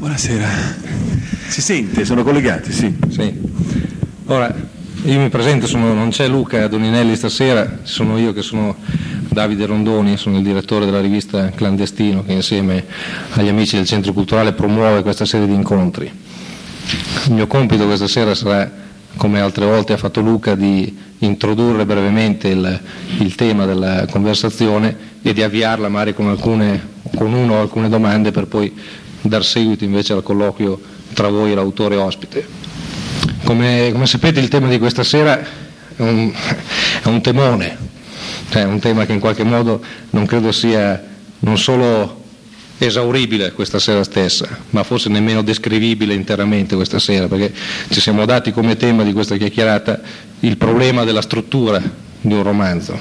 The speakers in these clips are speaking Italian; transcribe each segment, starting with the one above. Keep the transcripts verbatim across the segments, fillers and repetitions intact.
Buonasera. Si sente? Sono collegati? Sì. Sì. Ora, io mi presento, sono, non c'è Luca Doninelli stasera, sono io che sono Davide Rondoni, sono il direttore della rivista Clandestino, che insieme agli amici del Centro Culturale promuove questa serie di incontri. Il mio compito questa sera sarà, come altre volte ha fatto Luca, di introdurre brevemente il, il tema della conversazione e di avviarla magari con, alcune, con uno o alcune domande per poi dar seguito invece al colloquio tra voi e l'autore ospite. Come, come sapete, il tema di questa sera è un, è un temone, cioè è un tema che in qualche modo non credo sia non solo esauribile questa sera stessa, ma forse nemmeno descrivibile interamente questa sera, perché ci siamo dati come tema di questa chiacchierata il problema della struttura di un romanzo.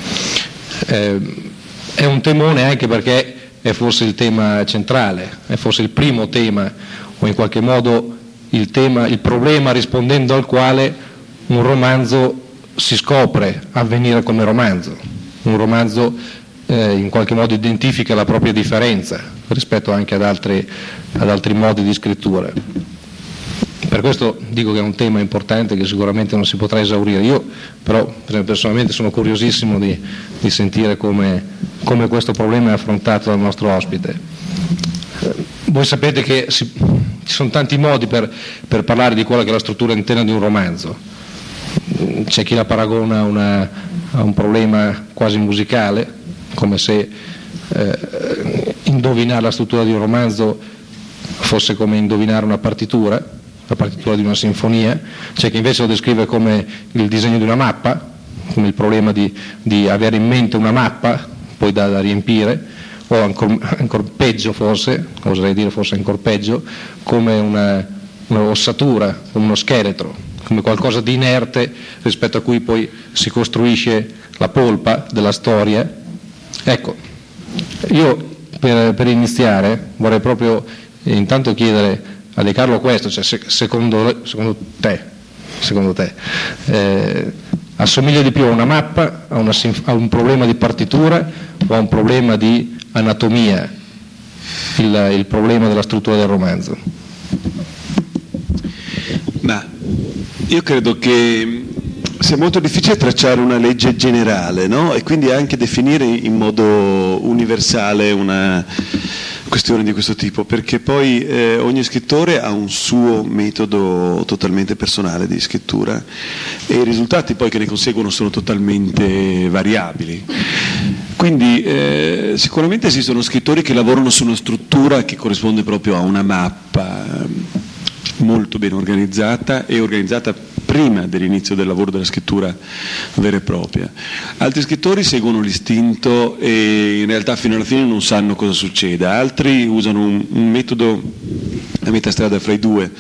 Eh, è un temone anche perché è forse il tema centrale, è forse il primo tema, o in qualche modo il tema, il problema rispondendo al quale un romanzo si scopre avvenire come romanzo. Un romanzo eh, in qualche modo identifica la propria differenza rispetto anche ad altri, ad altri modi di scrittura. Per questo dico che è un tema importante che sicuramente non si potrà esaurire. Io però personalmente sono curiosissimo di, di sentire come, come questo problema è affrontato dal nostro ospite. Voi sapete che si, ci sono tanti modi per, per parlare di quella che è la struttura interna di un romanzo. C'è chi la paragona a, una, a un problema quasi musicale, come se eh, indovinare la struttura di un romanzo fosse come indovinare una partitura, la partitura di una sinfonia. C'è chi invece lo descrive come il disegno di una mappa, come il problema di, di avere in mente una mappa poi da, da riempire, o ancora ancor peggio forse, oserei dire forse ancora peggio, come una, una ossatura, come uno scheletro, come qualcosa di inerte rispetto a cui poi si costruisce la polpa della storia. Ecco, io per, per iniziare vorrei proprio eh, intanto chiedere a De Carlo questo, cioè se, secondo, secondo te, secondo te eh, assomiglia di più a una mappa, a, una, a un problema di partitura o a un problema di anatomia, il, il problema della struttura del romanzo? Ma io credo che sia molto difficile tracciare una legge generale, no? E quindi anche definire in modo universale una questione di questo tipo, perché poi eh, ogni scrittore ha un suo metodo totalmente personale di scrittura e i risultati poi che ne conseguono sono totalmente variabili. Quindi eh, sicuramente esistono scrittori che lavorano su una struttura che corrisponde proprio a una mappa molto ben organizzata e organizzata prima dell'inizio del lavoro della scrittura vera e propria. Altri scrittori seguono l'istinto e in realtà fino alla fine non sanno cosa succeda. Altri usano un, un metodo a metà strada fra i due.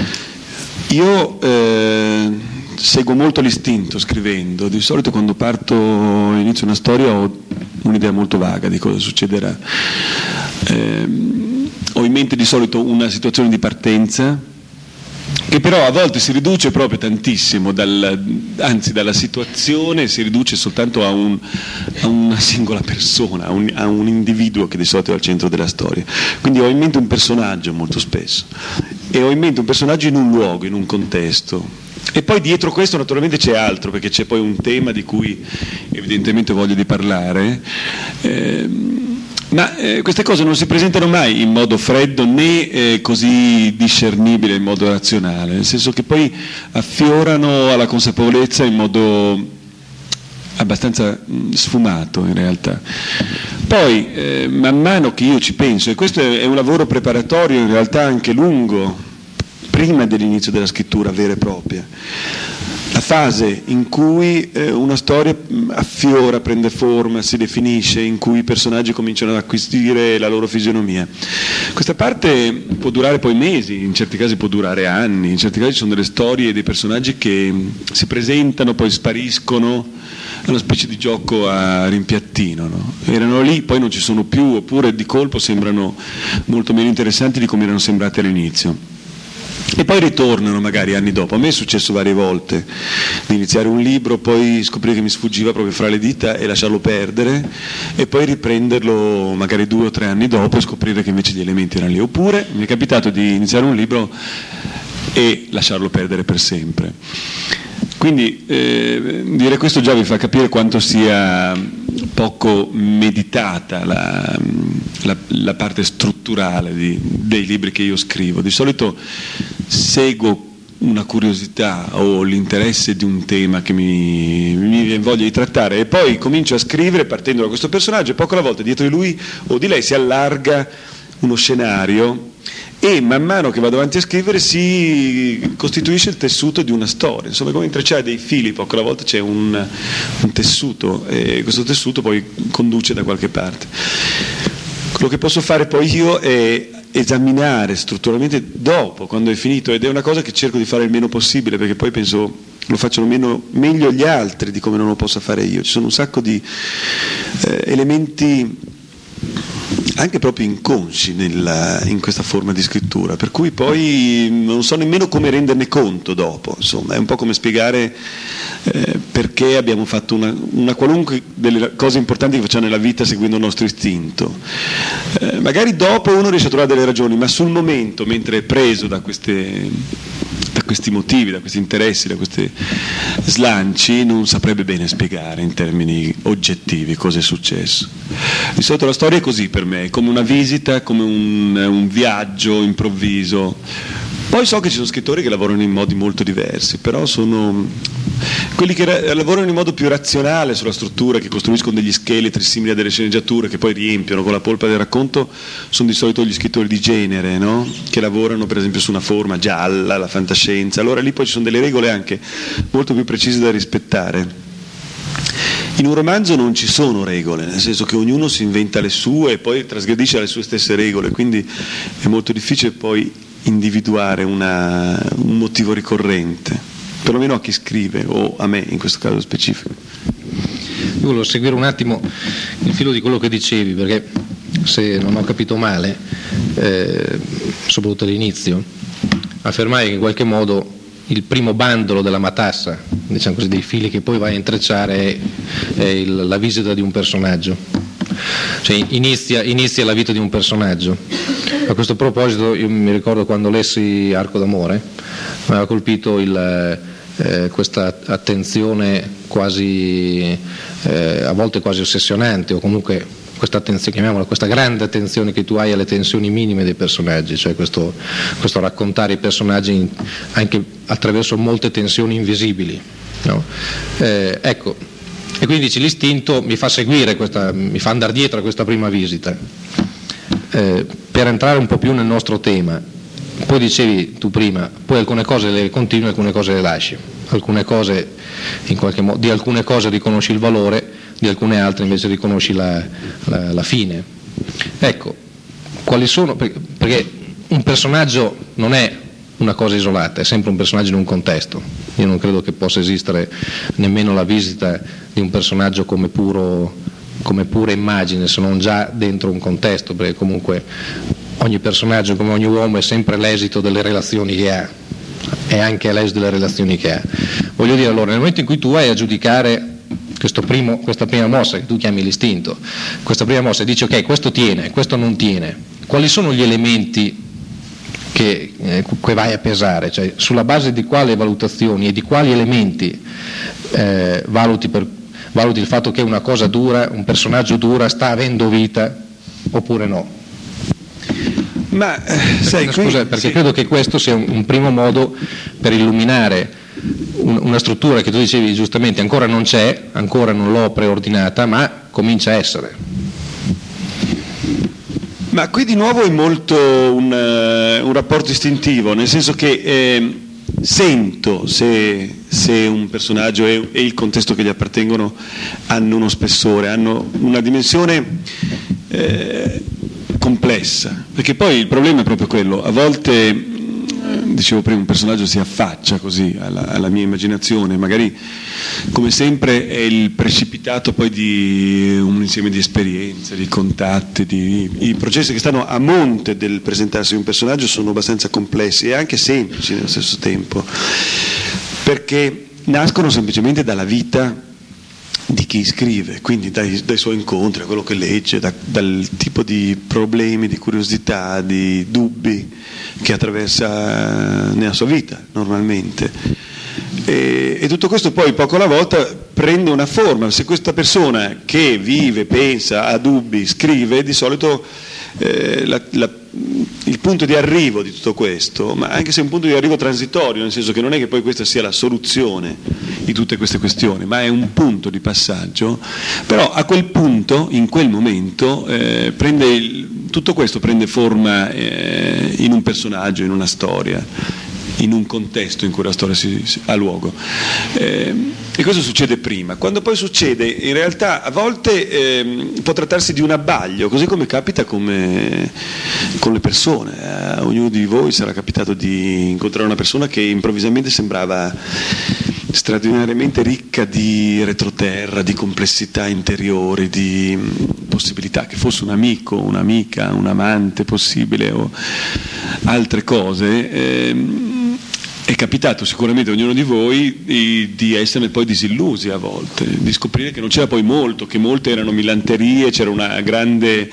Io eh, seguo molto l'istinto scrivendo. Di solito quando parto inizio una storia ho un'idea molto vaga di cosa succederà. Eh, ho in mente di solito una situazione di partenza che però a volte si riduce proprio tantissimo, dal, anzi dalla situazione si riduce soltanto a, un, a una singola persona, a un, a un individuo che di solito è al centro della storia. Quindi ho in mente un personaggio molto spesso e ho in mente un personaggio in un luogo, in un contesto. E poi dietro questo naturalmente c'è altro, perché c'è poi un tema di cui evidentemente voglio di parlare. Eh, Ma eh, queste cose non si presentano mai in modo freddo né eh, così discernibile in modo razionale, nel senso che poi affiorano alla consapevolezza in modo abbastanza mh, sfumato in realtà. Poi eh, man mano che io ci penso, e questo è, è un lavoro preparatorio in realtà anche lungo, prima dell'inizio della scrittura vera e propria, la fase in cui eh, una storia affiora, prende forma, si definisce, in cui i personaggi cominciano ad acquisire la loro fisionomia. Questa parte può durare poi mesi, in certi casi può durare anni, in certi casi ci sono delle storie e dei personaggi che si presentano, poi spariscono, è una specie di gioco a rimpiattino, no? Erano lì, poi non ci sono più, oppure di colpo sembrano molto meno interessanti di come erano sembrati all'inizio. e poi ritornano magari anni dopo. A me è successo varie volte di iniziare un libro, poi scoprire che mi sfuggiva proprio fra le dita e lasciarlo perdere, e poi riprenderlo magari due o tre anni dopo e scoprire che invece gli elementi erano lì. Oppure mi è capitato di iniziare un libro e lasciarlo perdere per sempre. Quindi eh, dire questo già vi fa capire quanto sia poco meditata la, la, la parte strutturale di, dei libri che io scrivo. Di solito seguo una curiosità o l'interesse di un tema che mi, mi viene voglia di trattare, e poi comincio a scrivere partendo da questo personaggio, e poco alla volta dietro di lui o di lei si allarga uno scenario, e man mano che vado avanti a scrivere si costituisce il tessuto di una storia. Insomma, come intrecciare dei fili, poco alla volta c'è un, un tessuto, e questo tessuto poi conduce da qualche parte. Quello che posso fare poi io è esaminare strutturalmente dopo, quando è finito, ed è una cosa che cerco di fare il meno possibile, perché poi penso lo facciano meno, meglio gli altri di come non lo possa fare io. Ci sono un sacco di eh, elementi anche proprio inconsci nella, in questa forma di scrittura, per cui poi non so nemmeno come renderne conto dopo. Insomma, è un po' come spiegare eh, perché abbiamo fatto una, una qualunque delle cose importanti che facciamo nella vita seguendo il nostro istinto. Eh, magari dopo uno riesce a trovare delle ragioni, ma sul momento, mentre è preso da queste... da questi motivi, da questi interessi, da questi slanci, non saprebbe bene spiegare in termini oggettivi cosa è successo. Di solito la storia è così per me, è come una visita, come un, un viaggio improvviso. Poi so che ci sono scrittori che lavorano in modi molto diversi, però sono quelli che ra- lavorano in modo più razionale sulla struttura, che costruiscono degli scheletri simili a delle sceneggiature che poi riempiono con la polpa del racconto, sono di solito gli scrittori di genere, no? Che lavorano per esempio su una forma gialla, la fantascienza. Allora lì poi ci sono delle regole anche molto più precise da rispettare. In un romanzo non ci sono regole, nel senso che ognuno si inventa le sue e poi trasgredisce le sue stesse regole, quindi è molto difficile poi individuare una, un motivo ricorrente, perlomeno a chi scrive, o a me in questo caso specifico. Io volevo seguire un attimo il filo di quello che dicevi, perché se non ho capito male, eh, soprattutto all'inizio, affermai che in qualche modo il primo bandolo della matassa, diciamo così, dei fili che poi vai a intrecciare è, è il, la visita di un personaggio, cioè inizia, inizia la vita di un personaggio. A questo proposito io mi ricordo quando lessi Arco d'amore, mi aveva colpito il, eh, questa attenzione quasi eh, a volte quasi ossessionante, o comunque questa attenzione, chiamiamola, questa grande attenzione che tu hai alle tensioni minime dei personaggi, cioè questo, questo raccontare i personaggi in, anche attraverso molte tensioni invisibili, no? Eh, ecco, e quindi dici, l'istinto mi fa seguire questa, mi fa andare dietro a questa prima visita. Eh, per entrare un po' più nel nostro tema, poi dicevi tu prima, poi alcune cose le continui, alcune cose le lasci, alcune cose in qualche modo, di alcune cose riconosci il valore, di alcune altre invece riconosci la, la, la fine. Ecco, quali sono, perché un personaggio non è una cosa isolata, è sempre un personaggio in un contesto. Io non credo che possa esistere nemmeno la visita di un personaggio come puro, come pura immagine, se non già dentro un contesto, perché comunque ogni personaggio, come ogni uomo, è sempre l'esito delle relazioni che ha, è anche l'esito delle relazioni che ha. Voglio dire, allora, nel momento in cui tu vai a giudicare questo primo, questa prima mossa che tu chiami l'istinto, questa prima mossa, e dici ok, questo tiene, questo non tiene, quali sono gli elementi che, eh, che vai a pesare, cioè sulla base di quali valutazioni e di quali elementi eh, valuti, per, valuti il fatto che una cosa dura, un personaggio dura, sta avendo vita oppure no? Ma eh, sai, Scusa, qui, perché sì, credo che questo sia un, un primo modo per illuminare una struttura che tu dicevi giustamente ancora non c'è, ancora non l'ho preordinata, ma comincia a essere. Ma qui di nuovo è molto un, uh, un rapporto istintivo, nel senso che eh, sento se, se un personaggio e, e il contesto che gli appartengono hanno uno spessore, hanno una dimensione eh, complessa, perché poi il problema è proprio quello, a volte dicevo prima, un personaggio si affaccia così alla, alla mia immaginazione, magari come sempre è il precipitato poi di un insieme di esperienze, di contatti, di, i processi che stanno a monte del presentarsi di un personaggio sono abbastanza complessi e anche semplici nello stesso tempo, perché nascono semplicemente dalla vita di chi scrive, quindi dai, dai suoi incontri, da quello che legge, da, dal tipo di problemi, di curiosità, di dubbi che attraversa nella sua vita normalmente. E, e tutto questo poi poco alla volta prende una forma. Se questa persona che vive, pensa, ha dubbi, scrive, di solito eh, la, la, il punto di arrivo di tutto questo, ma anche se è un punto di arrivo transitorio, nel senso che non è che poi questa sia la soluzione di tutte queste questioni, ma è un punto di passaggio, però a quel punto, in quel momento, eh, prende il, tutto questo prende forma eh, in un personaggio, in una storia, in un contesto in cui la storia si, si, ha luogo. Eh, e questo succede prima. Quando poi succede, in realtà a volte eh, può trattarsi di un abbaglio, così come capita come, con le persone. A ognuno di voi sarà capitato di incontrare una persona che improvvisamente sembrava straordinariamente ricca di retroterra, di complessità interiori, di possibilità, che fosse un amico, un'amica, un amante possibile o altre cose. Eh, È capitato sicuramente a ognuno di voi di, di essere poi disillusi a volte, di scoprire che non c'era poi molto, che molte erano milanterie, c'era una grande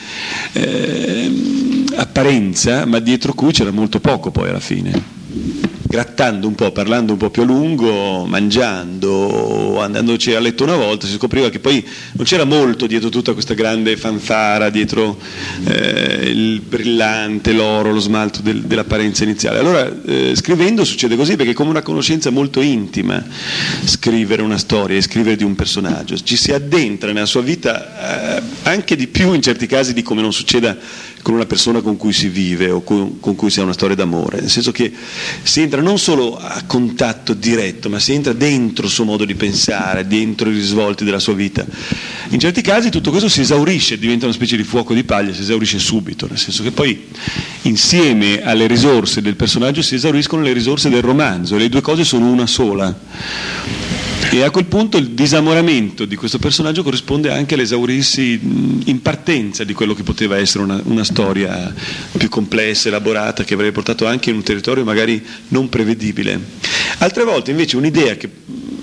eh, apparenza, ma dietro cui c'era molto poco poi alla fine. Grattando un po', parlando un po' più a lungo, mangiando, andandoci a letto una volta, si scopriva che poi non c'era molto dietro tutta questa grande fanfara, dietro eh, il brillante, l'oro, lo smalto del, dell'apparenza iniziale. Allora eh, scrivendo succede così, perché è come una conoscenza molto intima scrivere una storia e scrivere di un personaggio, ci si addentra nella sua vita eh, anche di più in certi casi di come non succeda con una persona con cui si vive o con, con cui si ha una storia d'amore, nel senso che si entra non solo a contatto diretto, ma si entra dentro il suo modo di pensare, dentro i risvolti della sua vita. In certi casi tutto questo si esaurisce, diventa una specie di fuoco di paglia, si esaurisce subito, nel senso che poi insieme alle risorse del personaggio si esauriscono le risorse del romanzo, e le due cose sono una sola. E a quel punto il disamoramento di questo personaggio corrisponde anche all'esaurirsi in partenza di quello che poteva essere una, una storia più complessa, elaborata, che avrebbe portato anche in un territorio magari non prevedibile. Altre volte invece un'idea che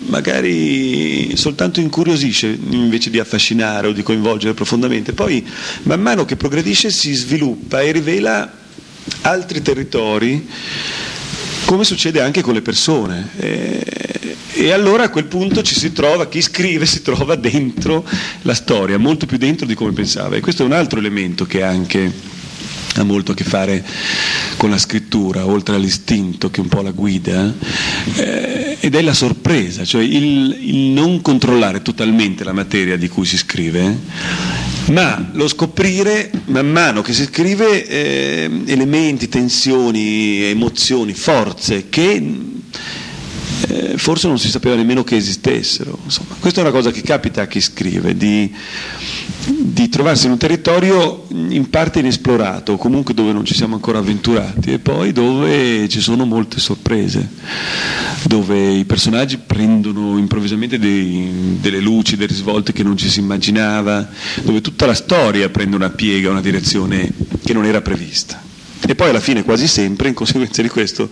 magari soltanto incuriosisce invece di affascinare o di coinvolgere profondamente, poi man mano che progredisce si sviluppa e rivela altri territori, come succede anche con le persone. E, e allora a quel punto ci si trova, chi scrive si trova dentro la storia, molto più dentro di come pensava, e questo è un altro elemento che anche ha molto a che fare con la scrittura, oltre all'istinto che un po' la guida, eh, ed è la sorpresa, cioè il, il non controllare totalmente la materia di cui si scrive, ma lo scoprire man mano che si scrive eh, elementi, tensioni, emozioni, forze che eh, forse non si sapeva nemmeno che esistessero. Insomma, questa è una cosa che capita a chi scrive, di, di trovarsi in un territorio in parte inesplorato, o comunque dove non ci siamo ancora avventurati, e poi dove ci sono molte sorprese, dove i personaggi prendono improvvisamente dei, delle luci, dei risvolti che non ci si immaginava, dove tutta la storia prende una piega, una direzione che non era prevista. E poi alla fine, quasi sempre, in conseguenza di questo,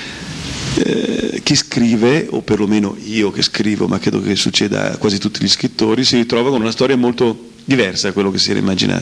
Eh, chi scrive, o perlomeno io che scrivo, ma credo che succeda a quasi tutti gli scrittori, si ritrova con una storia molto diversa da quello che si era immaginato.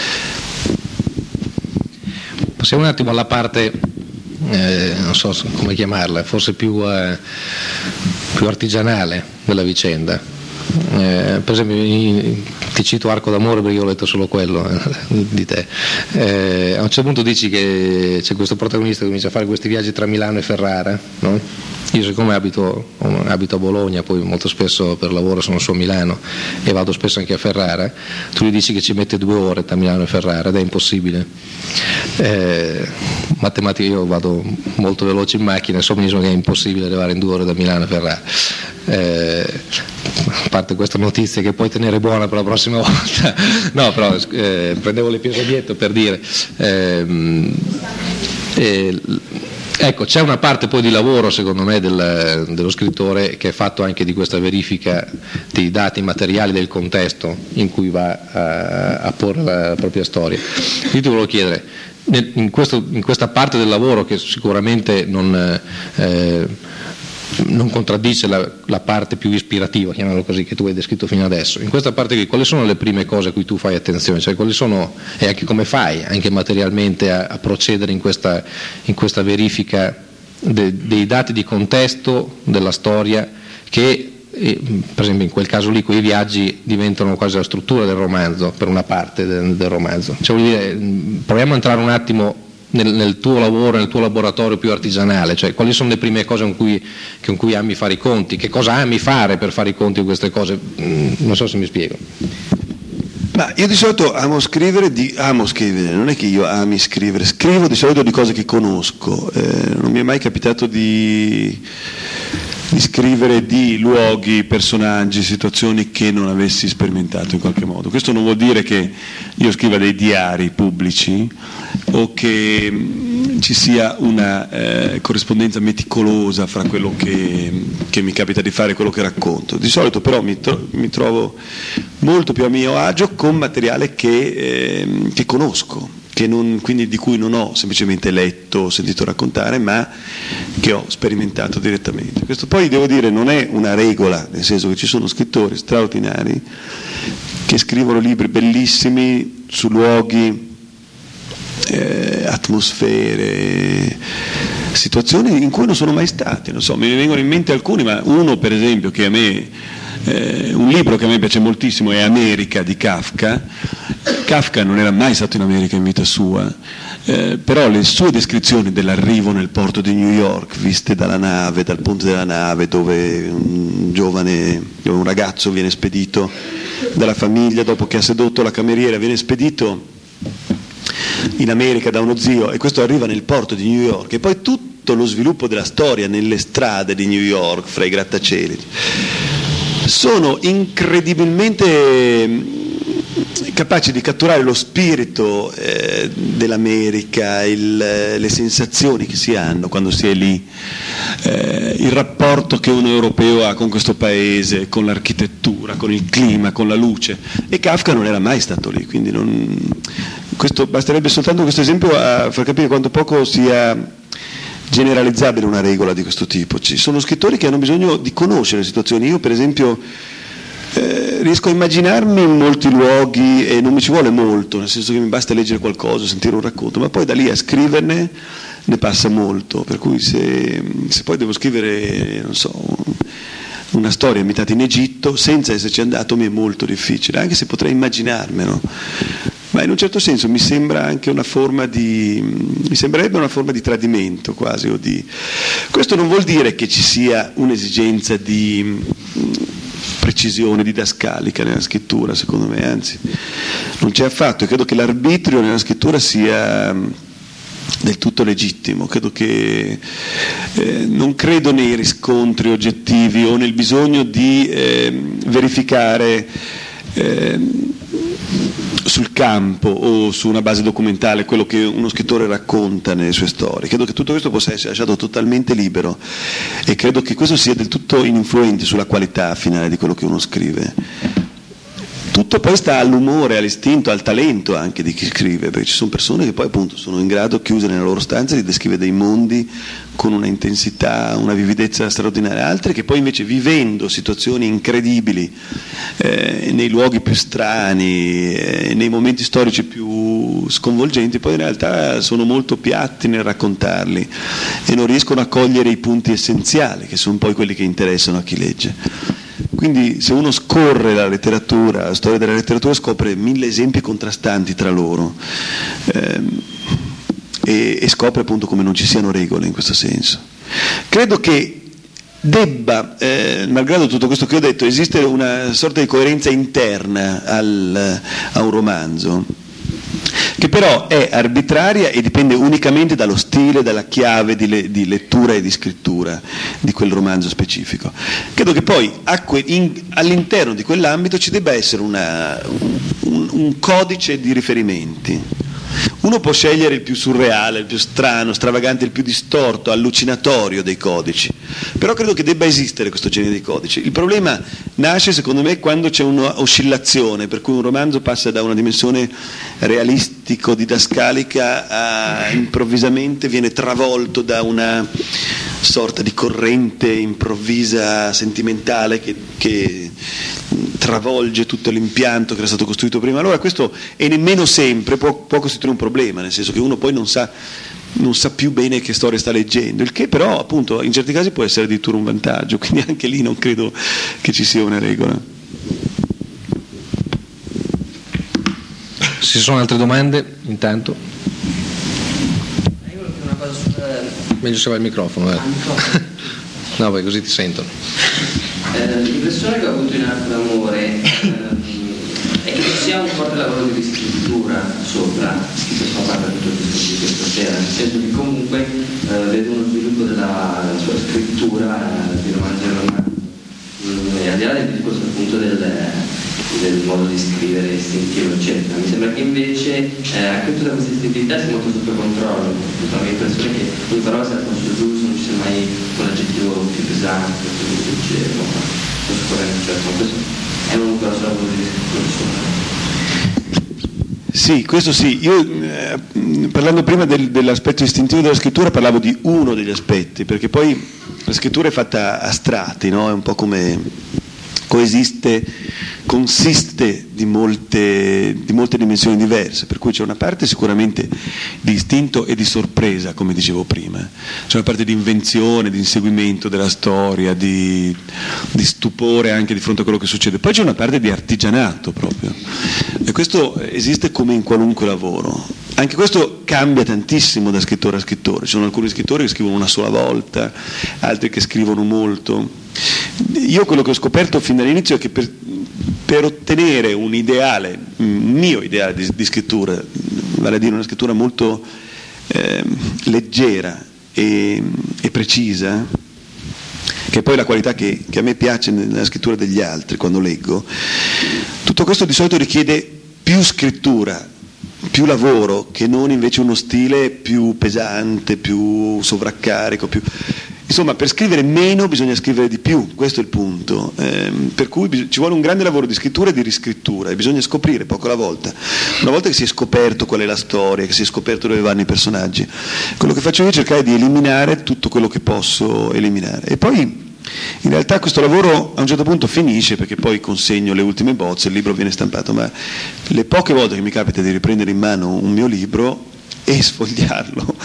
Passiamo un attimo alla parte, eh, non so come chiamarla, forse più, eh, più artigianale della vicenda. Eh, per esempio in, ti cito Arco d'amore perché io ho letto solo quello eh, di te. Eh, a un certo punto dici che c'è questo protagonista che comincia a fare questi viaggi tra Milano e Ferrara, no? Io siccome abito, abito a Bologna, poi molto spesso per lavoro sono su a Milano e vado spesso anche a Ferrara, tu gli dici che ci mette due ore tra Milano e Ferrara ed è impossibile. Eh, matematica, io vado molto veloce in macchina, so benissimo che è impossibile arrivare in due ore da Milano a Ferrara. Eh, a parte questa notizia che puoi tenere buona per la prossima volta, no, però eh, prendevo l'episodietto per dire eh, eh, Ecco, c'è una parte poi di lavoro secondo me del, dello scrittore che è fatto anche di questa verifica dei dati materiali del contesto in cui va a, a porre la propria storia. Io ti volevo chiedere, nel, in, questo, in questa parte del lavoro che sicuramente non, eh, non contraddice la, la parte più ispirativa, chiamiamolo così, che tu hai descritto fino adesso, in questa parte qui quali sono le prime cose a cui tu fai attenzione, cioè quali sono, e anche come fai anche materialmente a, a procedere in questa, in questa verifica de, dei dati di contesto della storia che e, per esempio in quel caso lì quei viaggi diventano quasi la struttura del romanzo, per una parte del, del romanzo, cioè, vuol dire, proviamo a entrare un attimo Nel, nel tuo lavoro, nel tuo laboratorio più artigianale, cioè quali sono le prime cose con cui, con cui ami fare i conti, che cosa ami fare per fare i conti di queste cose, mm, non so se mi spiego. Ma io di solito amo scrivere, di, amo scrivere, non è che io ami scrivere, scrivo di solito di cose che conosco, eh, non mi è mai capitato di, di scrivere di luoghi, personaggi, situazioni che non avessi sperimentato in qualche modo. Questo non vuol dire che io scriva dei diari pubblici o che mh, ci sia una eh, corrispondenza meticolosa fra quello che, che mi capita di fare e quello che racconto. Di solito però mi, tro- mi trovo molto più a mio agio con materiale che, eh, che conosco, che non, quindi di cui non ho semplicemente letto o sentito raccontare, ma che ho sperimentato direttamente. Questo poi devo dire non è una regola, nel senso che ci sono scrittori straordinari che scrivono libri bellissimi su luoghi, eh, atmosfere, situazioni in cui non sono mai stati, non so, mi vengono in mente alcuni, ma uno per esempio che a me Eh, un libro che a me piace moltissimo è America di Kafka. Kafka non era mai stato in America in vita sua, eh, però le sue descrizioni dell'arrivo nel porto di New York, viste dalla nave, dal ponte della nave, dove un giovane, dove un ragazzo viene spedito dalla famiglia dopo che ha sedotto la cameriera, viene spedito in America da uno zio, e questo arriva nel porto di New York, e poi tutto lo sviluppo della storia nelle strade di New York, fra i grattacieli, sono incredibilmente capaci di catturare lo spirito eh, dell'America, il, le sensazioni che si hanno quando si è lì, eh, il rapporto che un europeo ha con questo paese, con l'architettura, con il clima, con la luce, e Kafka non era mai stato lì, quindi non, questo, basterebbe soltanto questo esempio a far capire quanto poco sia generalizzabile una regola di questo tipo. Ci sono scrittori che hanno bisogno di conoscere le situazioni. Io per esempio eh, riesco a immaginarmi in molti luoghi e non mi ci vuole molto, nel senso che mi basta leggere qualcosa, sentire un racconto, ma poi da lì a scriverne ne passa molto, per cui se, se poi devo scrivere, non so, una storia ambientata in Egitto senza esserci andato mi è molto difficile, anche se potrei immaginarmelo. Ma in un certo senso mi sembra anche una forma di, mi sembrerebbe una forma di tradimento quasi, o di, questo non vuol dire che ci sia un'esigenza di precisione didascalica nella scrittura, secondo me, anzi non c'è affatto, e credo che l'arbitrio nella scrittura sia del tutto legittimo, credo che eh, non credo nei riscontri oggettivi o nel bisogno di eh, verificare eh, sul campo o su una base documentale quello che uno scrittore racconta nelle sue storie. Credo che tutto questo possa essere lasciato totalmente libero, e credo che questo sia del tutto ininfluente sulla qualità finale di quello che uno scrive. Tutto poi sta all'umore, all'istinto, al talento anche di chi scrive, perché ci sono persone che poi appunto sono in grado, chiuse nella loro stanza, di descrivere dei mondi con una intensità, una vividezza straordinaria, altre che poi invece, vivendo situazioni incredibili eh, nei luoghi più strani, eh, nei momenti storici più sconvolgenti, poi in realtà sono molto piatti nel raccontarli e non riescono a cogliere i punti essenziali, che sono poi quelli che interessano a chi legge. Quindi se uno scorre la letteratura, la storia della letteratura, scopre mille esempi contrastanti tra loro, ehm, e, e scopre appunto come non ci siano regole in questo senso. Credo che debba, eh, malgrado tutto questo che ho detto, esistere una sorta di coerenza interna al, a un romanzo, che però è arbitraria e dipende unicamente dallo stile, dalla chiave di, le, di lettura e di scrittura di quel romanzo specifico. Credo che poi in, all'interno di quell'ambito ci debba essere una, un, un codice di riferimenti, Uno può scegliere il più surreale, il più strano, stravagante, il più distorto, allucinatorio dei codici, però credo che debba esistere questo genere di codici. Il problema nasce secondo me quando c'è un'oscillazione, per cui un romanzo passa da una dimensione realistico-didascalica a improvvisamente viene travolto da una sorta di corrente improvvisa sentimentale che, che travolge tutto l'impianto che era stato costruito prima. Allora questo, e nemmeno sempre, può, può costituire un problema, nel senso che uno poi non sa, non sa più bene che storia sta leggendo, il che però appunto in certi casi può essere addirittura un vantaggio, quindi anche lì non credo che ci sia una regola. Se ci sono altre domande, intanto. Io volevo dire una cosa sul... Meglio se va il microfono. Eh. Ah, microfono. No, poi così ti sentono. Eh, l'impressione che ho avuto in Arte d'amore eh, è che ci sia un forte lavoro di riscrittura sopra, che sono parte di tutto questo di questa sera, nel senso che comunque eh, vedo uno sviluppo della, della sua scrittura eh, di romanzi e romanzi. Mm, e al di là del discorso appunto del, del modo di scrivere istintivo eccetera, mi sembra che invece eh, anche tutta questa istintività sia molto sotto controllo. Ho l'impressione che ogni parola sia al posto giusto, non ci sia mai un aggettivo più pesante, più leggero, ma questo è un grosso lavoro di scrittura. Sì, questo sì. Io eh, parlando prima del, dell'aspetto istintivo della scrittura parlavo di uno degli aspetti, perché poi la scrittura è fatta a strati, no? È un po' come coesiste, consiste di molte, di molte dimensioni diverse, per cui c'è una parte sicuramente di istinto e di sorpresa, come dicevo prima, c'è una parte di invenzione, di inseguimento della storia, di, di stupore anche di fronte a quello che succede, poi c'è una parte di artigianato proprio, e questo esiste come in qualunque lavoro. Anche questo cambia tantissimo da scrittore a scrittore, ci sono alcuni scrittori che scrivono una sola volta, altri che scrivono molto. Io quello che ho scoperto fin dall'inizio è che per, per ottenere un ideale, un mio ideale di, di scrittura, vale a dire una scrittura molto eh, leggera e, e precisa, che è poi la qualità che, che a me piace nella scrittura degli altri quando leggo, tutto questo di solito richiede più scrittura, più lavoro, che non invece uno stile più pesante, più sovraccarico, più... Insomma, per scrivere meno bisogna scrivere di più, questo è il punto, eh, per cui bis- ci vuole un grande lavoro di scrittura e di riscrittura, e bisogna scoprire poco alla volta. Una volta che si è scoperto qual è la storia, che si è scoperto dove vanno i personaggi, quello che faccio io è cercare di eliminare tutto quello che posso eliminare, e poi in realtà questo lavoro a un certo punto finisce, perché poi consegno le ultime bozze, il libro viene stampato, ma le poche volte che mi capita di riprendere in mano un mio libro e sfogliarlo,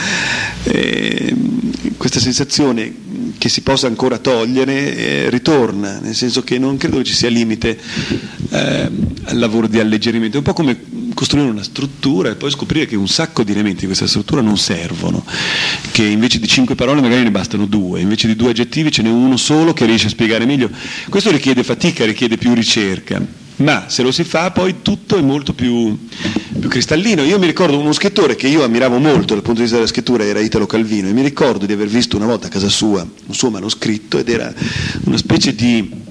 eh, questa sensazione che si possa ancora togliere eh, ritorna, nel senso che non credo che ci sia limite eh, al lavoro di alleggerimento. È un po' come costruire una struttura e poi scoprire che un sacco di elementi di questa struttura non servono, che invece di cinque parole magari ne bastano due, invece di due aggettivi ce n'è uno solo che riesce a spiegare meglio. Questo richiede fatica, richiede più ricerca, ma se lo si fa poi tutto è molto più, più cristallino. Io mi ricordo uno scrittore che io ammiravo molto dal punto di vista della scrittura, era Italo Calvino, e mi ricordo di aver visto una volta a casa sua un suo manoscritto ed era una specie di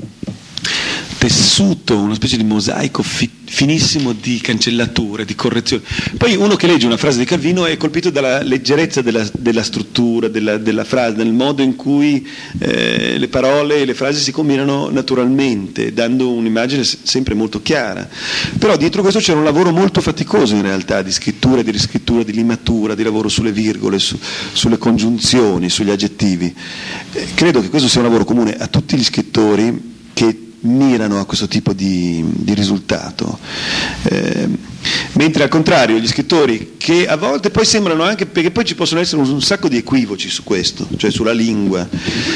tessuto, una specie di mosaico fi- finissimo di cancellature, di correzioni. Poi uno che legge una frase di Calvino è colpito dalla leggerezza della, della struttura, della, della frase, del modo in cui eh, le parole e le frasi si combinano naturalmente, dando un'immagine s- sempre molto chiara. Però dietro questo c'era un lavoro molto faticoso in realtà, di scrittura, di riscrittura, di limatura, di lavoro sulle virgole, su, sulle congiunzioni, sugli aggettivi. Eh, credo che questo sia un lavoro comune a tutti gli scrittori che mirano a questo tipo di, di risultato, eh, mentre al contrario gli scrittori che a volte poi sembrano anche, perché poi ci possono essere un, un sacco di equivoci su questo, cioè sulla lingua,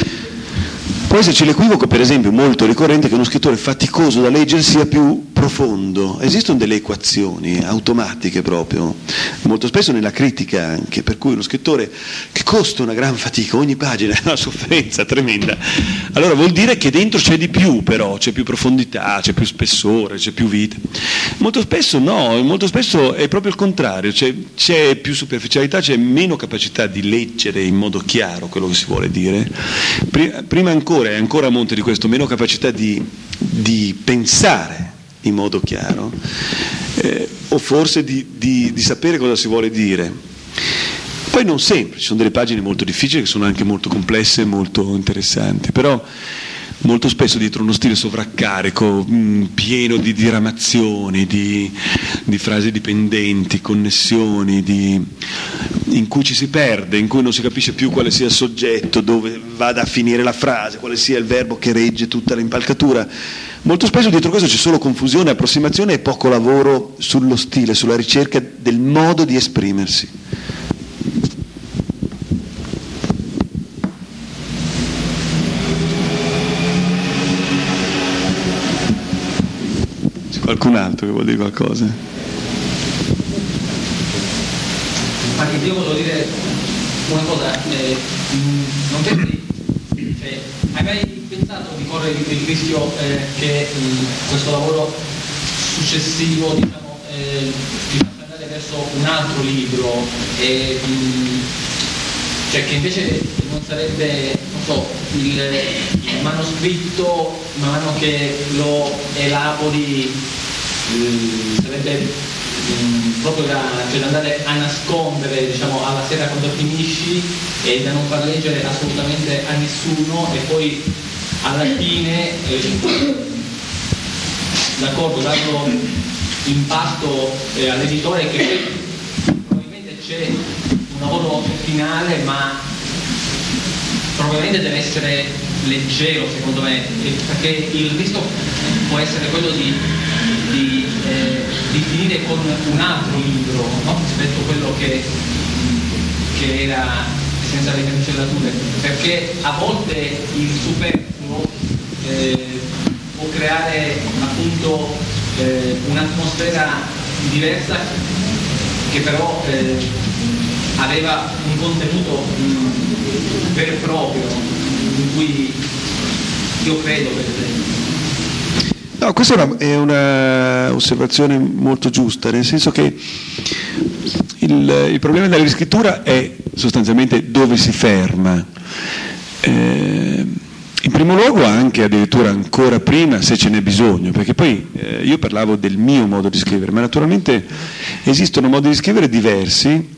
può esserci l'equivoco per esempio molto ricorrente che uno scrittore faticoso da leggere sia più profondo. Esistono delle equazioni automatiche proprio, molto spesso nella critica anche, per cui uno scrittore che costa una gran fatica, ogni pagina è una sofferenza tremenda, allora vuol dire che dentro c'è di più, però c'è più profondità, c'è più spessore, c'è più vita. Molto spesso no, molto spesso è proprio il contrario, c'è, c'è più superficialità, c'è meno capacità di leggere in modo chiaro quello che si vuole dire. Prima ancora, e ancora a monte di questo, meno capacità di, di pensare in modo chiaro, eh, o forse di, di, di sapere cosa si vuole dire. Poi non sempre, ci sono delle pagine molto difficili che sono anche molto complesse e molto interessanti, però molto spesso dietro uno stile sovraccarico, mh, pieno di diramazioni, di, di frasi dipendenti, connessioni, di, in cui ci si perde, in cui non si capisce più quale sia il soggetto, dove vada a finire la frase, quale sia il verbo che regge tutta l'impalcatura. Molto spesso dietro questo c'è solo confusione, approssimazione e poco lavoro sullo stile, sulla ricerca del modo di esprimersi. Qualcun altro che vuol dire qualcosa? Ma che io volevo dire una cosa, eh, non pensi, cioè, hai mai pensato di correre il rischio eh, che mh, questo lavoro successivo, diciamo, eh, ti faccia andare verso un altro libro, e, mh, cioè che invece non sarebbe, non so, il, il manoscritto, man mano che lo elabori, mh, sarebbe mh, proprio da, cioè da andare a nascondere, diciamo, alla sera quando finisci, e da non far leggere assolutamente a nessuno, e poi alla fine eh, d'accordo, darlo in pasto eh, all'editore, che poi probabilmente c'è un lavoro finale, ma probabilmente deve essere leggero, secondo me, perché il rischio può essere quello di, di, eh, di finire con un altro libro, no? Rispetto a quello che, che era senza le cancellature, perché a volte il superfluo eh, può creare appunto eh, un'atmosfera diversa, che però eh, aveva un contenuto mh, vero e proprio, in cui io credo, per esempio. No, questa è una, è una osservazione molto giusta, nel senso che il, il problema della riscrittura è sostanzialmente dove si ferma. Eh, in primo luogo, anche addirittura ancora prima, se ce n'è bisogno, perché poi eh, io parlavo del mio modo di scrivere, ma naturalmente esistono modi di scrivere diversi,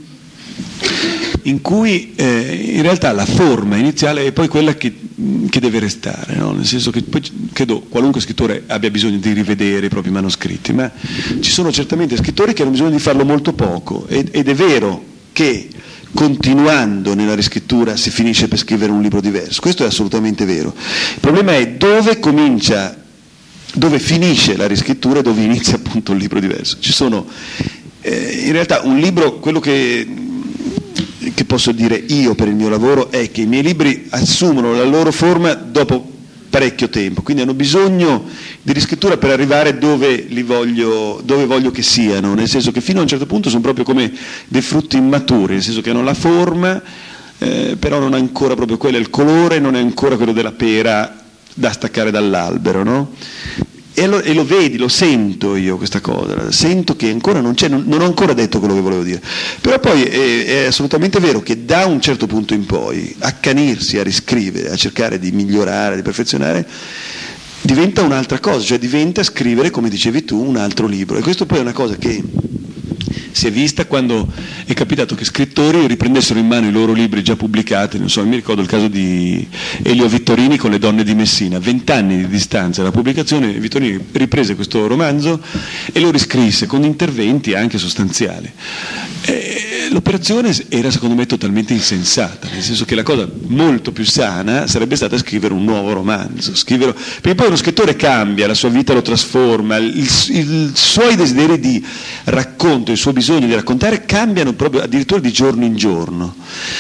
in cui eh, in realtà la forma iniziale è poi quella che, che deve restare, no? Nel senso che poi credo qualunque scrittore abbia bisogno di rivedere i propri manoscritti, ma ci sono certamente scrittori che hanno bisogno di farlo molto poco, ed, ed è vero che continuando nella riscrittura si finisce per scrivere un libro diverso, questo è assolutamente vero. Il problema è dove comincia, dove finisce la riscrittura e dove inizia appunto un libro diverso. Ci sono eh, in realtà un libro, quello che che posso dire io per il mio lavoro è che i miei libri assumono la loro forma dopo parecchio tempo, quindi hanno bisogno di riscrittura per arrivare dove li voglio, dove voglio che siano, nel senso che fino a un certo punto sono proprio come dei frutti immaturi, nel senso che hanno la forma, eh, però non è ancora proprio quello, il colore non è ancora quello della pera da staccare dall'albero, no? E lo, e lo vedi, lo sento io questa cosa, sento che ancora non c'è, non, non ho ancora detto quello che volevo dire, però poi è, è assolutamente vero che da un certo punto in poi accanirsi a riscrivere, a cercare di migliorare, di perfezionare, diventa un'altra cosa, cioè diventa scrivere, come dicevi tu, un altro libro, e questo poi è una cosa che si è vista quando è capitato che scrittori riprendessero in mano i loro libri già pubblicati. Non so, mi ricordo il caso di Elio Vittorini con Le donne di Messina, vent'anni di distanza dalla pubblicazione, Vittorini riprese questo romanzo e lo riscrisse con interventi anche sostanziali. E l'operazione era secondo me totalmente insensata, nel senso che la cosa molto più sana sarebbe stata scrivere un nuovo romanzo, scriverlo, perché poi uno scrittore cambia, la sua vita lo trasforma, i suoi desideri di racconto, il suo bisogno di raccontare cambiano proprio addirittura di giorno in giorno.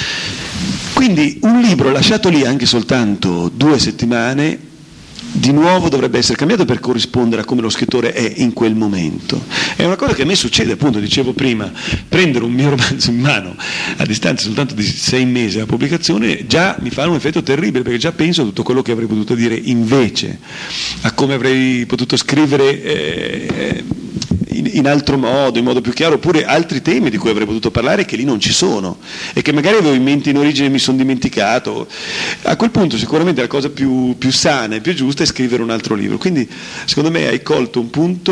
Quindi un libro lasciato lì anche soltanto due settimane di nuovo dovrebbe essere cambiato per corrispondere a come lo scrittore è in quel momento. È una cosa che a me succede, appunto, dicevo prima, prendere un mio romanzo in mano a distanza soltanto di sei mesi dalla pubblicazione già mi fa un effetto terribile, perché già penso a tutto quello che avrei potuto dire invece, a come avrei potuto scrivere eh, in, in altro modo, in modo più chiaro, oppure altri temi di cui avrei potuto parlare che lì non ci sono e che magari avevo in mente in origine e mi sono dimenticato. A quel punto sicuramente la cosa più, più sana e più giusta è scrivere un altro libro. Quindi secondo me hai colto un punto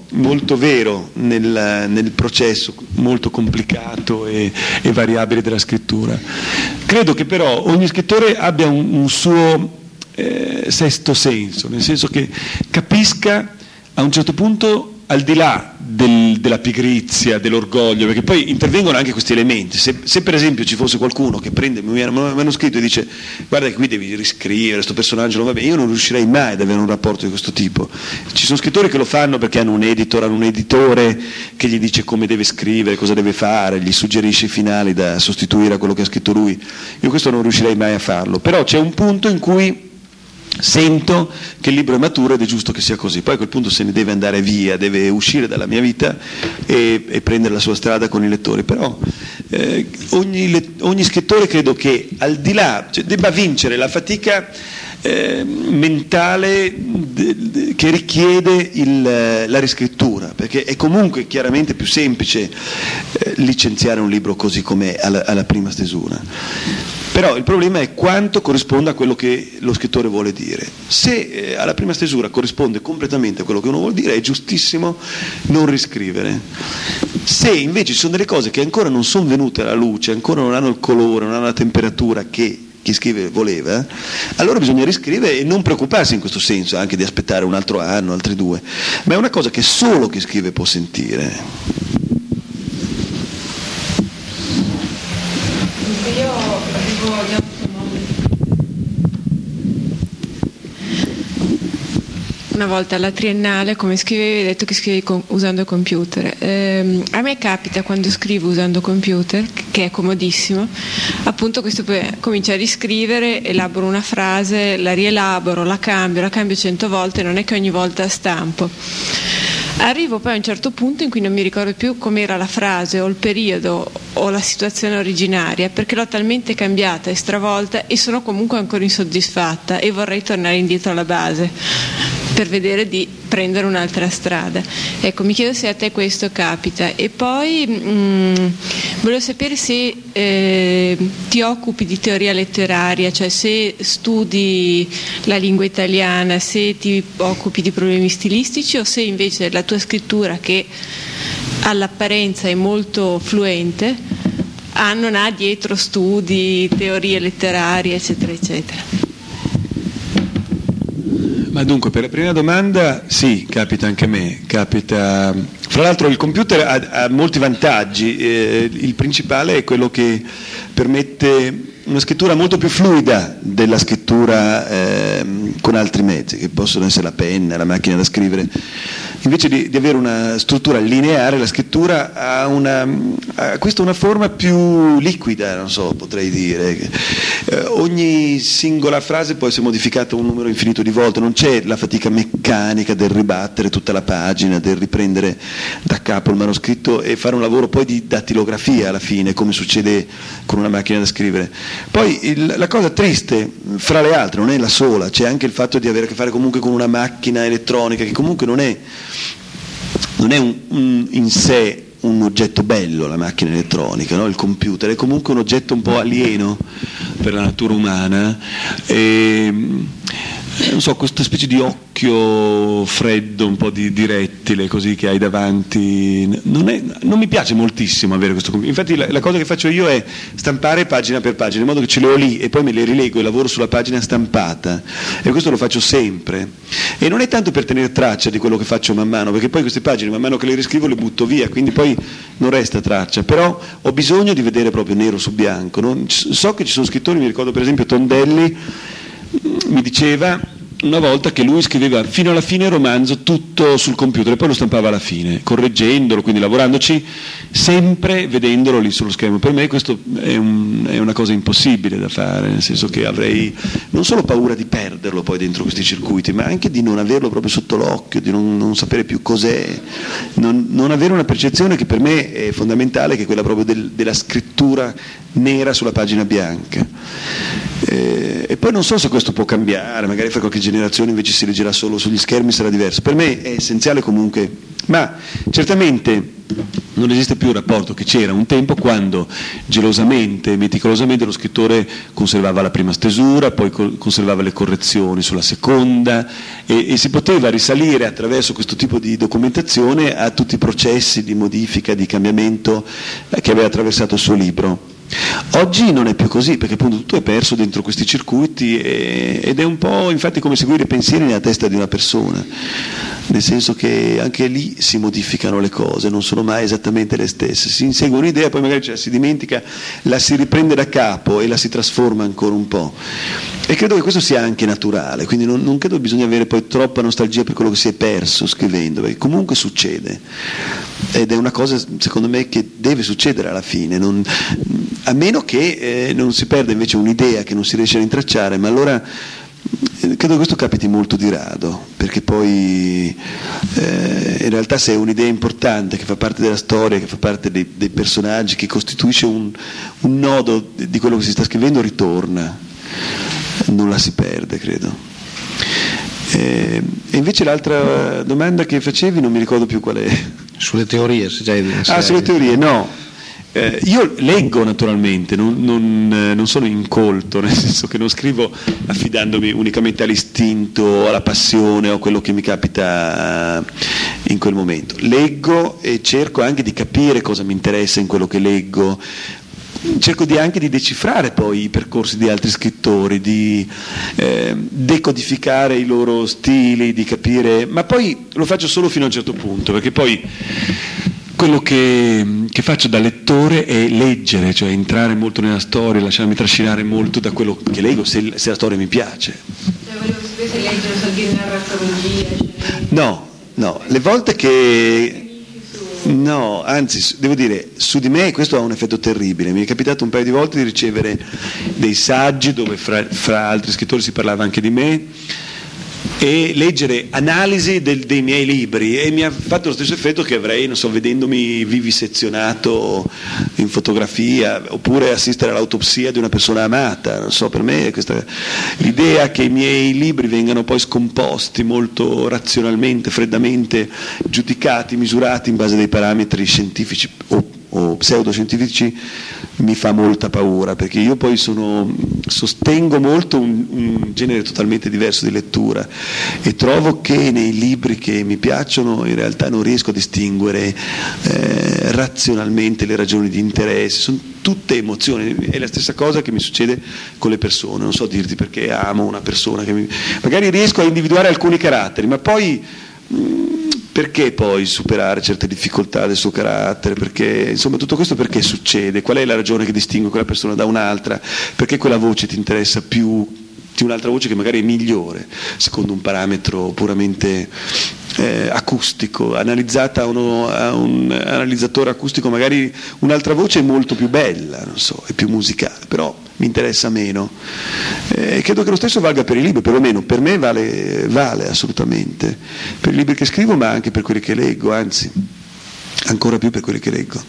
molto vero nel, nel processo molto complicato e, e variabile della scrittura. Credo che però ogni scrittore abbia un, un suo eh, sesto senso, nel senso che capisca a un certo punto, al di là del, della pigrizia, dell'orgoglio, perché poi intervengono anche questi elementi. Se, se per esempio ci fosse qualcuno che prende il mio manoscritto e dice guarda che qui devi riscrivere, questo personaggio non va bene, io non riuscirei mai ad avere un rapporto di questo tipo. Ci sono scrittori che lo fanno perché hanno un editor, hanno un editore che gli dice come deve scrivere, cosa deve fare, gli suggerisce i finali da sostituire a quello che ha scritto lui. Io questo non riuscirei mai a farlo, però c'è un punto in cui sento che il libro è maturo ed è giusto che sia così, poi a quel punto se ne deve andare via, deve uscire dalla mia vita e, e prendere la sua strada con i lettori. Però eh, ogni, ogni scrittore credo che al di là, cioè, debba vincere la fatica eh, mentale de, de, che richiede il, la riscrittura, perché è comunque chiaramente più semplice eh, licenziare un libro così com'è alla, alla prima stesura. Però il problema è quanto corrisponde a quello che lo scrittore vuole dire. Se eh, alla prima stesura corrisponde completamente a quello che uno vuole dire, è giustissimo non riscrivere. Se invece ci sono delle cose che ancora non sono venute alla luce, ancora non hanno il colore, non hanno la temperatura che chi scrive voleva, allora bisogna riscrivere e non preoccuparsi in questo senso anche di aspettare un altro anno, altri due. Ma è una cosa che solo chi scrive può sentire. Una volta alla triennale, come scrivevi, hai detto che scrivi con, usando computer. Eh, a me capita quando scrivo usando computer, che è comodissimo, appunto questo poi comincio a riscrivere, elaboro una frase, la rielaboro, la cambio, la cambio cento volte, non è che ogni volta stampo. Arrivo poi a un certo punto in cui non mi ricordo più com'era la frase o il periodo o la situazione originaria, perché l'ho talmente cambiata e stravolta e sono comunque ancora insoddisfatta e vorrei tornare indietro alla base per vedere di prendere un'altra strada. Ecco, mi chiedo se a te questo capita. E poi mh, volevo sapere se eh, ti occupi di teoria letteraria, cioè se studi la lingua italiana, se ti occupi di problemi stilistici o se invece la tua scrittura, che all'apparenza è molto fluente, ah, non ha dietro studi, teorie letterarie, eccetera, eccetera. Ma dunque, per la prima domanda, sì, capita anche a me, capita. Fra l'altro il computer ha, ha molti vantaggi, eh, il principale è quello che permette una scrittura molto più fluida della scrittura eh, con altri mezzi, che possono essere la penna, la macchina da scrivere. Invece di, di avere una struttura lineare, la scrittura ha, una, ha questa una forma più liquida, non so, potrei dire. Eh, ogni singola frase può essere modificata un numero infinito di volte, non c'è la fatica meccanica del ribattere tutta la pagina, del riprendere da capo il manoscritto e fare un lavoro poi di dattilografia alla fine, come succede con una macchina da scrivere. Poi il, la cosa triste, fra le altre, non è la sola, c'è anche il fatto di avere a che fare comunque con una macchina elettronica che comunque non è non è un, un, in sé un oggetto bello, la macchina elettronica, no? Il computer è comunque un oggetto un po' alieno per la natura umana e, non so, questa specie di occhio freddo, un po' di, di rettile così che hai davanti, non, è, non mi piace moltissimo avere questo computer. Infatti la, la cosa che faccio io è stampare pagina per pagina, in modo che ce le ho lì e poi me le rilego e lavoro sulla pagina stampata, e questo lo faccio sempre, e non è tanto per tenere traccia di quello che faccio man mano, perché poi queste pagine man mano che le riscrivo le butto via, quindi poi non resta traccia, però ho bisogno di vedere proprio nero su bianco, no? So che ci sono scrittori, mi ricordo per esempio Tondelli mi diceva una volta che lui scriveva fino alla fine il romanzo tutto sul computer e poi lo stampava alla fine, correggendolo, quindi lavorandoci, sempre vedendolo lì sullo schermo. Per me questo è, un, è una cosa impossibile da fare, nel senso che avrei non solo paura di perderlo poi dentro questi circuiti, ma anche di non averlo proprio sotto l'occhio, di non, non sapere più cos'è, non, non avere una percezione che per me è fondamentale, che è quella proprio del, della scrittura nera sulla pagina bianca. Eh, e poi non so se questo può cambiare, magari fra qualche generazione invece si leggerà solo sugli schermi, sarà diverso. Per me è essenziale comunque, ma certamente non esiste più il rapporto che c'era un tempo, quando gelosamente, meticolosamente lo scrittore conservava la prima stesura, poi conservava le correzioni sulla seconda, e, e si poteva risalire attraverso questo tipo di documentazione a tutti i processi di modifica, di cambiamento che aveva attraversato il suo libro. Oggi non è più così, perché appunto tutto è perso dentro questi circuiti, e, ed è un po' infatti come seguire i pensieri nella testa di una persona, nel senso che anche lì si modificano le cose, non sono mai esattamente le stesse, si insegue un'idea, poi magari ce la si dimentica, la si riprende da capo e la si trasforma ancora un po', e credo che questo sia anche naturale, quindi non, non credo bisogna avere poi troppa nostalgia per quello che si è perso scrivendo, perché comunque succede, ed è una cosa secondo me che deve succedere alla fine, non, a meno che eh, non si perda invece un'idea che non si riesce a rintracciare, ma allora credo che questo capiti molto di rado, perché poi eh, in realtà se è un'idea importante che fa parte della storia, che fa parte dei, dei personaggi, che costituisce un, un nodo di quello che si sta scrivendo, ritorna, non la si perde, credo. Eh, e invece l'altra domanda che facevi non mi ricordo più qual è. Sulle teorie, se già se Ah, sulle teorie, no. Eh, io leggo naturalmente, non, non, eh, non sono incolto, nel senso che non scrivo affidandomi unicamente all'istinto, alla passione o a quello che mi capita in quel momento. Leggo e cerco anche di capire cosa mi interessa in quello che leggo, cerco di anche di decifrare poi i percorsi di altri scrittori, di eh, decodificare i loro stili, di capire, ma poi lo faccio solo fino a un certo punto, perché poi quello che, che faccio da lettore è leggere, cioè entrare molto nella storia, lasciarmi trascinare molto da quello che leggo, se, se la storia mi piace. Cioè, volevo sapere se leggere Salvini narratologia. No, no, le volte che... No, anzi, devo dire, su di me questo ha un effetto terribile. Mi è capitato un paio di volte di ricevere dei saggi dove fra, fra altri scrittori si parlava anche di me, e leggere analisi del, dei miei libri, e mi ha fatto lo stesso effetto che avrei, non so, vedendomi vivisezionato in fotografia, oppure assistere all'autopsia di una persona amata. Non so, per me questa, l'idea che i miei libri vengano poi scomposti molto razionalmente, freddamente, giudicati, misurati in base a dei parametri scientifici o o pseudoscientifici, mi fa molta paura, perché io poi sono, sostengo molto un, un genere totalmente diverso di lettura, e trovo che nei libri che mi piacciono in realtà non riesco a distinguere eh, razionalmente le ragioni di interesse, sono tutte emozioni. È la stessa cosa che mi succede con le persone, non so dirti perché amo una persona che mi... magari riesco a individuare alcuni caratteri, ma poi mh, perché poi superare certe difficoltà del suo carattere, perché insomma tutto questo perché succede, qual è la ragione che distingue quella persona da un'altra, perché quella voce ti interessa più di un'altra voce che magari è migliore secondo un parametro puramente eh, acustico, analizzata a, uno, a un analizzatore acustico magari un'altra voce è molto più bella, non so, è più musicale, però mi interessa meno. Eh, credo che lo stesso valga per i libri, perlomeno per me vale, vale assolutamente, per i libri che scrivo, ma anche per quelli che leggo, anzi ancora più per quelli che leggo.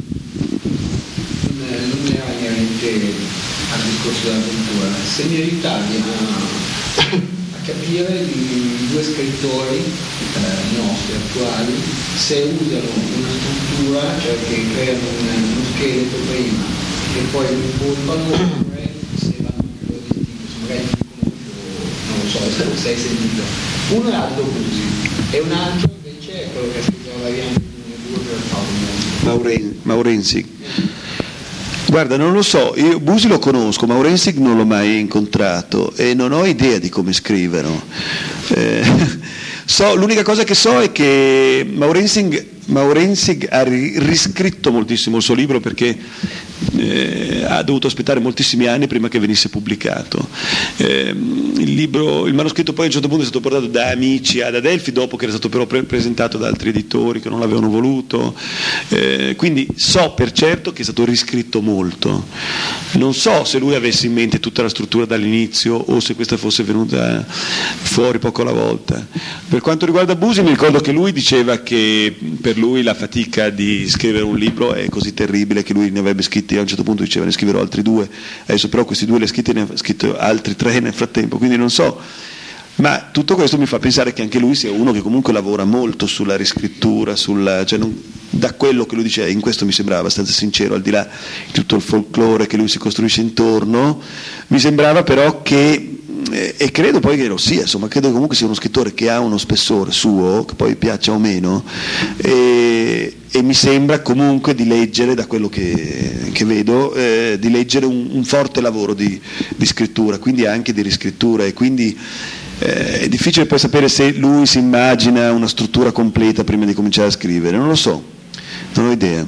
Non era inerente al discorso della cultura, se mi aiutavi a, a capire i due scrittori eh, nostri attuali, se usano una struttura, cioè che creano un, uno scheletro prima e poi lo impolpano, oppure se vanno più distinti, magari più conosco, non lo so, se hai sentito. Uno è Aldo Busi e un altro invece è quello che ha scritto la variante di Mauren, Maurensig. Guarda, non lo so, io Busi lo conosco, Maurensig non l'ho mai incontrato e non ho idea di come scriverlo. Eh, so, l'unica cosa che so è che Maurensig, Maurensig ha riscritto moltissimo il suo libro, perché Eh, ha dovuto aspettare moltissimi anni prima che venisse pubblicato. Eh, il libro, il manoscritto poi a un certo punto è stato portato da amici ad Adelphi, dopo che era stato però pre- presentato da altri editori che non l'avevano voluto, eh, quindi so per certo che è stato riscritto molto. Non so se lui avesse in mente tutta la struttura dall'inizio o se questa fosse venuta fuori poco alla volta. Per quanto riguarda Busi, mi ricordo che lui diceva che per lui la fatica di scrivere un libro è così terribile che lui ne avrebbe scritti, a un certo punto diceva ne scriverò altri due, adesso però questi due li ha scritti, ne ha scritto altri tre nel frattempo, quindi non so, Ma tutto questo mi fa pensare che anche lui sia uno che comunque lavora molto sulla riscrittura, sulla, cioè non, da quello che lui dice, in questo mi sembrava abbastanza sincero, al di là di tutto il folklore che lui si costruisce intorno, mi sembrava però che, eh, e credo poi che lo sia, insomma, credo che comunque sia uno scrittore che ha uno spessore suo, che poi piaccia o meno, e, e mi sembra comunque di leggere, da quello che, che vedo, eh, di leggere un, un forte lavoro di, di scrittura, quindi anche di riscrittura, e quindi eh, è difficile poi sapere se lui si immagina una struttura completa prima di cominciare a scrivere, non lo so, non ho idea.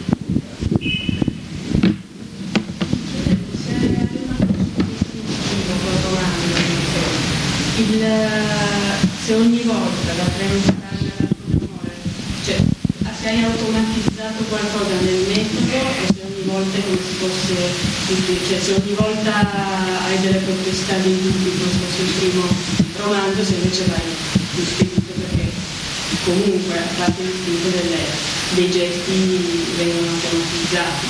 Il, se ogni volta la presentarla l'amore, cioè se hai automatizzato qualcosa nel metodo o se ogni volta è come se fosse, cioè se ogni volta hai delle perplessità dei dubbi come se fosse il primo romanzo, se invece vai più spinto perché comunque a parte l'istinto delle, dei gesti vengono automatizzati.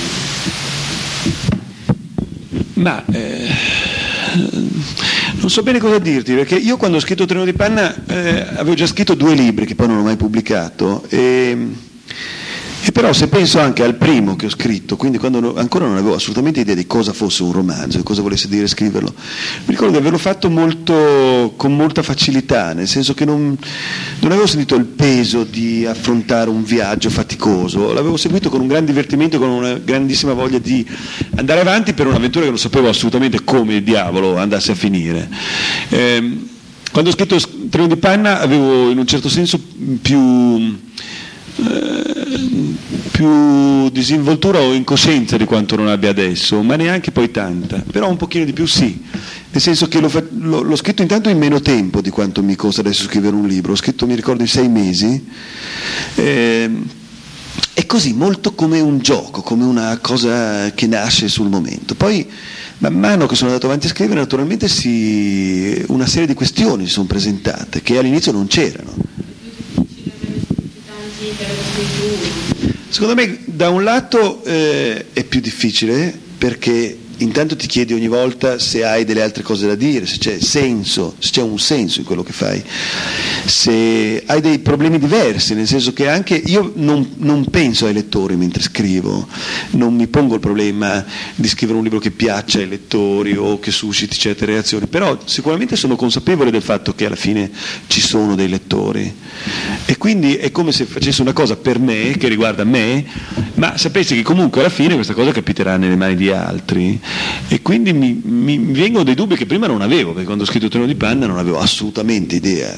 Ma eh, non so bene cosa dirti, perché io quando ho scritto Treno di Panna eh, avevo già scritto due libri che poi non ho mai pubblicato, e, e però se penso anche al primo che ho scritto, quindi quando no, ancora non avevo assolutamente idea di cosa fosse un romanzo, di cosa volesse dire scriverlo, mi ricordo di averlo fatto molto, con molta facilità, nel senso che non, non avevo sentito il peso di affrontare un viaggio faticoso, l'avevo seguito con un gran divertimento, con una grandissima voglia di andare avanti per un'avventura che non sapevo assolutamente come il diavolo andasse a finire. Eh, quando ho scritto Treno di Panna avevo in un certo senso più... Eh, più disinvoltura o incoscienza di quanto non abbia adesso, ma neanche poi tanta, però un pochino di più sì, nel senso che l'ho, fa- l'ho, l'ho scritto intanto in meno tempo di quanto mi costa adesso scrivere un libro, ho scritto mi ricordo in sei mesi, eh, è così molto come un gioco, come una cosa che nasce sul momento. Poi man mano che sono andato avanti a scrivere naturalmente si, una serie di questioni si sono presentate che all'inizio non c'erano. Secondo me da un lato eh, è più difficile perché intanto ti chiedi ogni volta se hai delle altre cose da dire, se c'è senso, se c'è un senso in quello che fai, se hai dei problemi diversi, nel senso che anche io non, non penso ai lettori mentre scrivo, non mi pongo il problema di scrivere un libro che piaccia ai lettori o che susciti certe reazioni, però sicuramente sono consapevole del fatto che alla fine ci sono dei lettori e quindi è come se facessi una cosa per me, che riguarda me, ma sapessi che comunque alla fine questa cosa capiterà nelle mani di altri. E quindi mi, mi, mi vengono dei dubbi che prima non avevo, perché quando ho scritto Treno di Panna non avevo assolutamente idea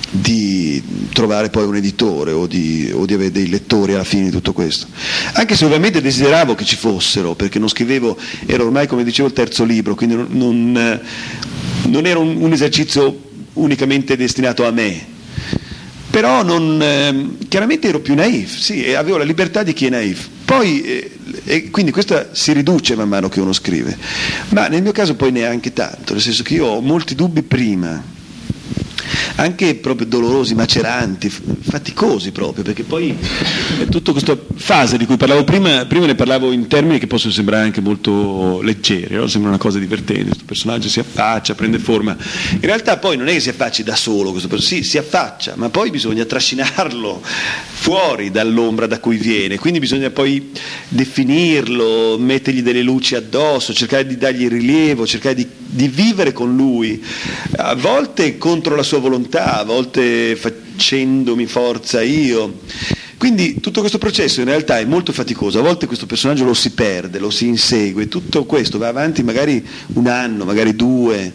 di trovare poi un editore o di, o di avere dei lettori alla fine di tutto questo, anche se ovviamente desideravo che ci fossero, perché non scrivevo, era ormai come dicevo il terzo libro, quindi non, non, non era un, un esercizio unicamente destinato a me, però non, eh, chiaramente ero più naif, sì, e avevo la libertà di chi è naif. Poi, eh, e quindi questa si riduce man mano che uno scrive, ma nel mio caso poi neanche tanto, nel senso che io ho molti dubbi prima, anche proprio dolorosi, maceranti, faticosi proprio, perché poi tutta questa fase di cui parlavo prima, prima ne parlavo in termini che possono sembrare anche molto leggeri, no? Sembra una cosa divertente, questo personaggio si affaccia, prende forma, in realtà poi non è che si affacci da solo questo personaggio, sì, si affaccia, ma poi bisogna trascinarlo fuori dall'ombra da cui viene, quindi bisogna poi definirlo, mettergli delle luci addosso, cercare di dargli rilievo, cercare di, di vivere con lui, a volte contro la sua volontà, a volte facendomi forza io. Quindi tutto questo processo in realtà è molto faticoso, a volte questo personaggio lo si perde, lo si insegue, tutto questo va avanti magari un anno, magari due,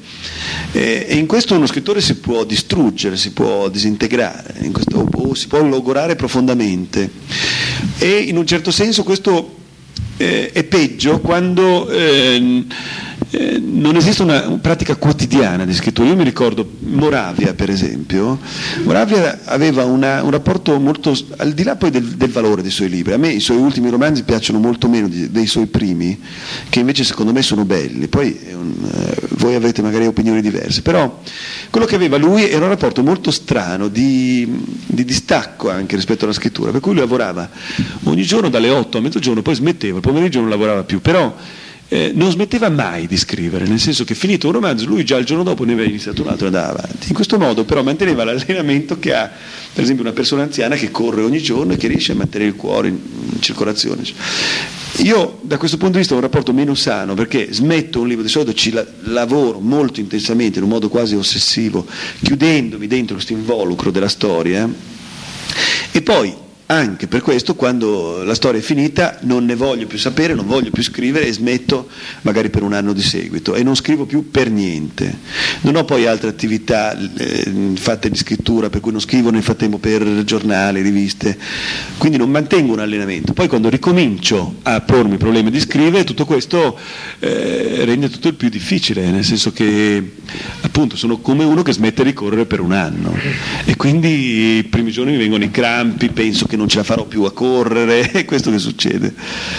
e in questo uno scrittore si può distruggere, si può disintegrare, in questo, o si può logorare profondamente, e in un certo senso questo eh, è peggio quando eh, Eh, non esiste una, una pratica quotidiana di scrittura. Io mi ricordo Moravia, per esempio. Moravia aveva una, un rapporto molto, al di là poi del, del valore dei suoi libri, a me i suoi ultimi romanzi piacciono molto meno di, dei suoi primi, che invece secondo me sono belli, poi è un, eh, voi avrete magari opinioni diverse, però quello che aveva lui era un rapporto molto strano di, di distacco anche rispetto alla scrittura, per cui lui lavorava ogni giorno dalle otto a mezzogiorno, poi smetteva, il pomeriggio non lavorava più, però eh, non smetteva mai di scrivere, nel senso che finito un romanzo lui già il giorno dopo ne aveva iniziato un altro e andava avanti. In questo modo però manteneva l'allenamento che ha per esempio una persona anziana che corre ogni giorno e che riesce a mantenere il cuore in, in circolazione. Io da questo punto di vista ho un rapporto meno sano, perché smetto un libro, di solito ci la, lavoro molto intensamente in un modo quasi ossessivo, chiudendomi dentro questo involucro della storia, e poi anche per questo quando la storia è finita non ne voglio più sapere, non voglio più scrivere e smetto magari per un anno di seguito e non scrivo più per niente. Non ho poi altre attività eh, fatte di scrittura, per cui non scrivo nel frattempo per giornali, riviste, quindi non mantengo un allenamento. Poi quando ricomincio a pormi problemi di scrivere, tutto questo eh, rende tutto il più difficile, nel senso che appunto sono come uno che smette di correre per un anno e quindi i primi giorni mi vengono i crampi, penso che non ce la farò più a correre, è questo che succede.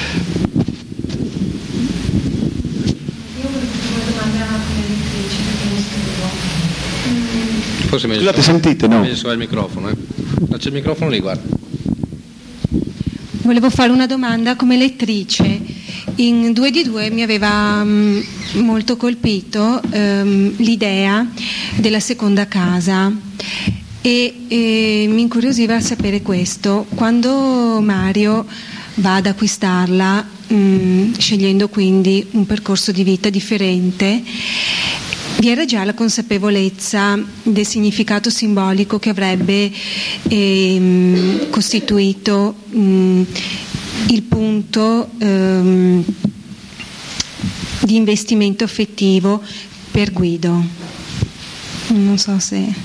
Forse meglio. Scusate, sentite, no? Meglio il microfono, eh. C'è il microfono lì, guarda. Volevo fare una domanda come lettrice. In due di due mi aveva um, molto colpito um, l'idea della seconda casa. E, e mi incuriosiva sapere questo: quando Mario va ad acquistarla, mh, scegliendo quindi un percorso di vita differente, vi era già la consapevolezza del significato simbolico che avrebbe eh, costituito mh, il punto ehm, di investimento affettivo per Guido? Non so se...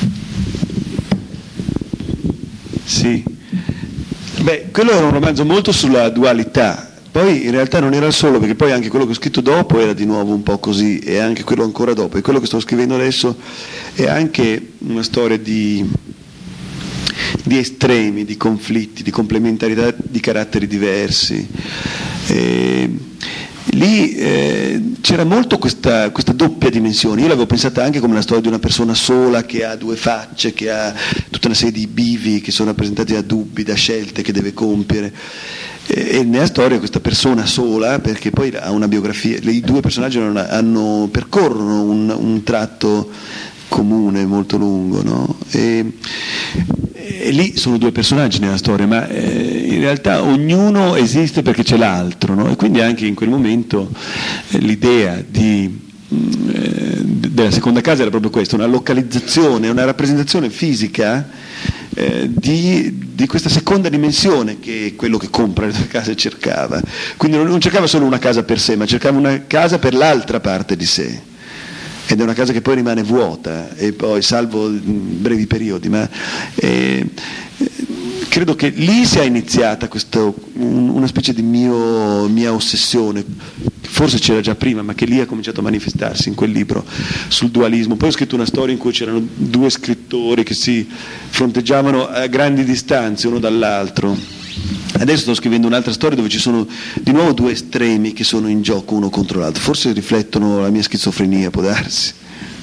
Sì, beh, quello era un romanzo molto sulla dualità, poi in realtà non era il solo, perché poi anche quello che ho scritto dopo era di nuovo un po' così, e anche quello ancora dopo, e quello che sto scrivendo adesso è anche una storia di, di estremi, di conflitti, di complementarità di caratteri diversi. E, lì eh, c'era molto questa, questa doppia dimensione. Io l'avevo pensata anche come una storia di una persona sola che ha due facce, che ha tutta una serie di bivi che sono rappresentati da dubbi, da scelte che deve compiere, e, e nella storia questa persona sola, perché poi ha una biografia, i due personaggi hanno, hanno, percorrono un, un tratto comune molto lungo, no? E, e lì sono due personaggi nella storia, ma eh, in realtà ognuno esiste perché c'è l'altro, no? E quindi anche in quel momento eh, l'idea di, eh, della seconda casa era proprio questa, una localizzazione, una rappresentazione fisica eh, di, di questa seconda dimensione che è quello che compra le due case cercava. Quindi non, non cercava solo una casa per sé, ma cercava una casa per l'altra parte di sé. Ed è una casa che poi rimane vuota, e poi salvo brevi periodi, ma eh, credo che lì sia iniziata questo, un, una specie di mio, mia ossessione, forse c'era già prima, ma che lì ha cominciato a manifestarsi in quel libro sul dualismo. Poi ho scritto una storia in cui c'erano due scrittori che si fronteggiavano a grandi distanze uno dall'altro. Adesso sto scrivendo un'altra storia dove ci sono di nuovo due estremi che sono in gioco uno contro l'altro, forse riflettono la mia schizofrenia, può darsi.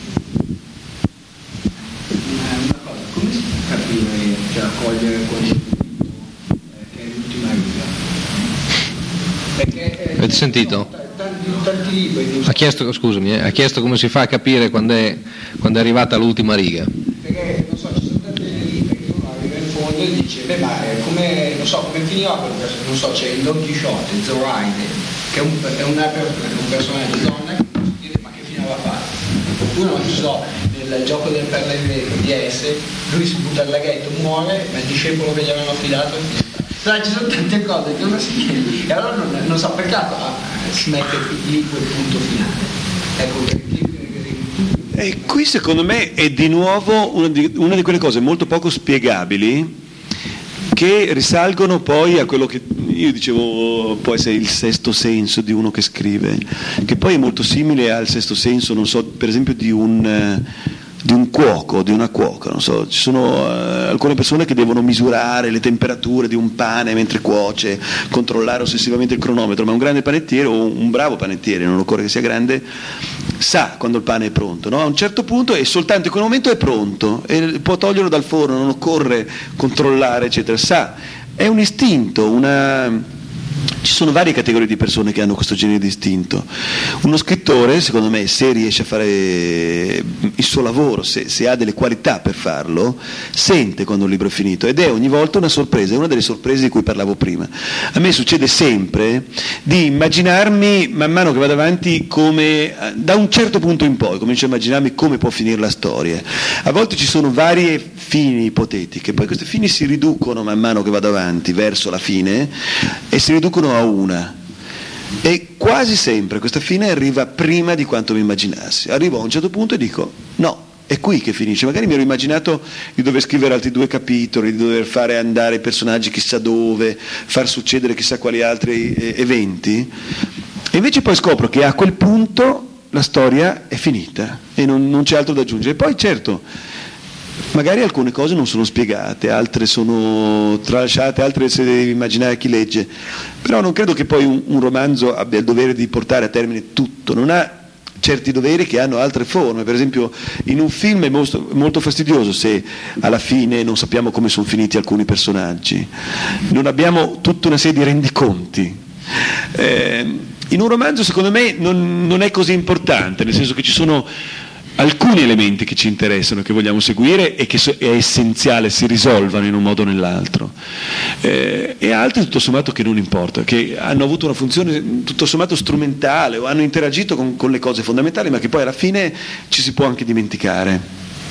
Una cosa, come si può capire, cioè accogliere questo libro eh, che è l'ultima riga? Perché eh, Avete sentito? Tanti, tanti libri. Ha chiesto, scusami, eh, ha chiesto come si fa a capire quando è, quando è arrivata l'ultima riga. Perché non so, ci sono tanti libri che uno arriva in fondo e dice, beh, ma come, non so, come finirà quel personaggio, non so, c'è il Don Chisciotte, Zoraide, che è un, è una, un personaggio donna che posso dire, ma che fine va a fare? Oppure non so, nel gioco del perle di S, lui si butta al laghetto, muore, ma il discepolo che gli avevano affidato, cioè, ci sono tante cose che uno si chiede, e allora non, non so perché ah, si mette lì quel punto finale. Ecco, perché E qui secondo me è di nuovo una di, una di quelle cose molto poco spiegabili che risalgono poi a quello che io dicevo può essere il sesto senso di uno che scrive, che poi è molto simile al sesto senso, non so, per esempio di un, di un cuoco, di una cuoca, non so, ci sono uh, alcune persone che devono misurare le temperature di un pane mentre cuoce, controllare ossessivamente il cronometro, ma un grande panettiere o un bravo panettiere, non occorre che sia grande, sa quando il pane è pronto, no? A un certo punto e soltanto in quel momento è pronto e può toglierlo dal forno, non occorre controllare eccetera, sa, è un istinto, una, ci sono varie categorie di persone che hanno questo genere di istinto. Uno scrittore, secondo me, se riesce a fare il suo lavoro, se, se ha delle qualità per farlo, sente quando un libro è finito, ed è ogni volta una sorpresa, è una delle sorprese di cui parlavo prima. A me succede sempre di immaginarmi, man mano che vado avanti, come da un certo punto in poi, comincio a immaginarmi come può finire la storia. A volte ci sono varie fini ipotetiche, poi queste fini si riducono man mano che vado avanti verso la fine e si riducono a una, e quasi sempre questa fine arriva prima di quanto mi immaginassi. Arrivo a un certo punto e dico no, è qui che finisce. Magari mi ero immaginato di dover scrivere altri due capitoli, di dover fare andare i personaggi chissà dove, far succedere chissà quali altri eh, eventi, e invece poi scopro che a quel punto la storia è finita e non, non c'è altro da aggiungere. Poi certo, magari alcune cose non sono spiegate, altre sono tralasciate, altre se devi immaginare chi legge, però non credo che poi un, un romanzo abbia il dovere di portare a termine tutto, non ha certi doveri che hanno altre forme. Per esempio in un film è molto, molto fastidioso se alla fine non sappiamo come sono finiti alcuni personaggi, non abbiamo tutta una serie di rendiconti. Eh, in un romanzo secondo me non, non è così importante, nel senso che ci sono alcuni elementi che ci interessano, che vogliamo seguire e che è essenziale si risolvano in un modo o nell'altro, eh, e altri tutto sommato che non importa, che hanno avuto una funzione tutto sommato strumentale o hanno interagito con, con le cose fondamentali, ma che poi alla fine ci si può anche dimenticare.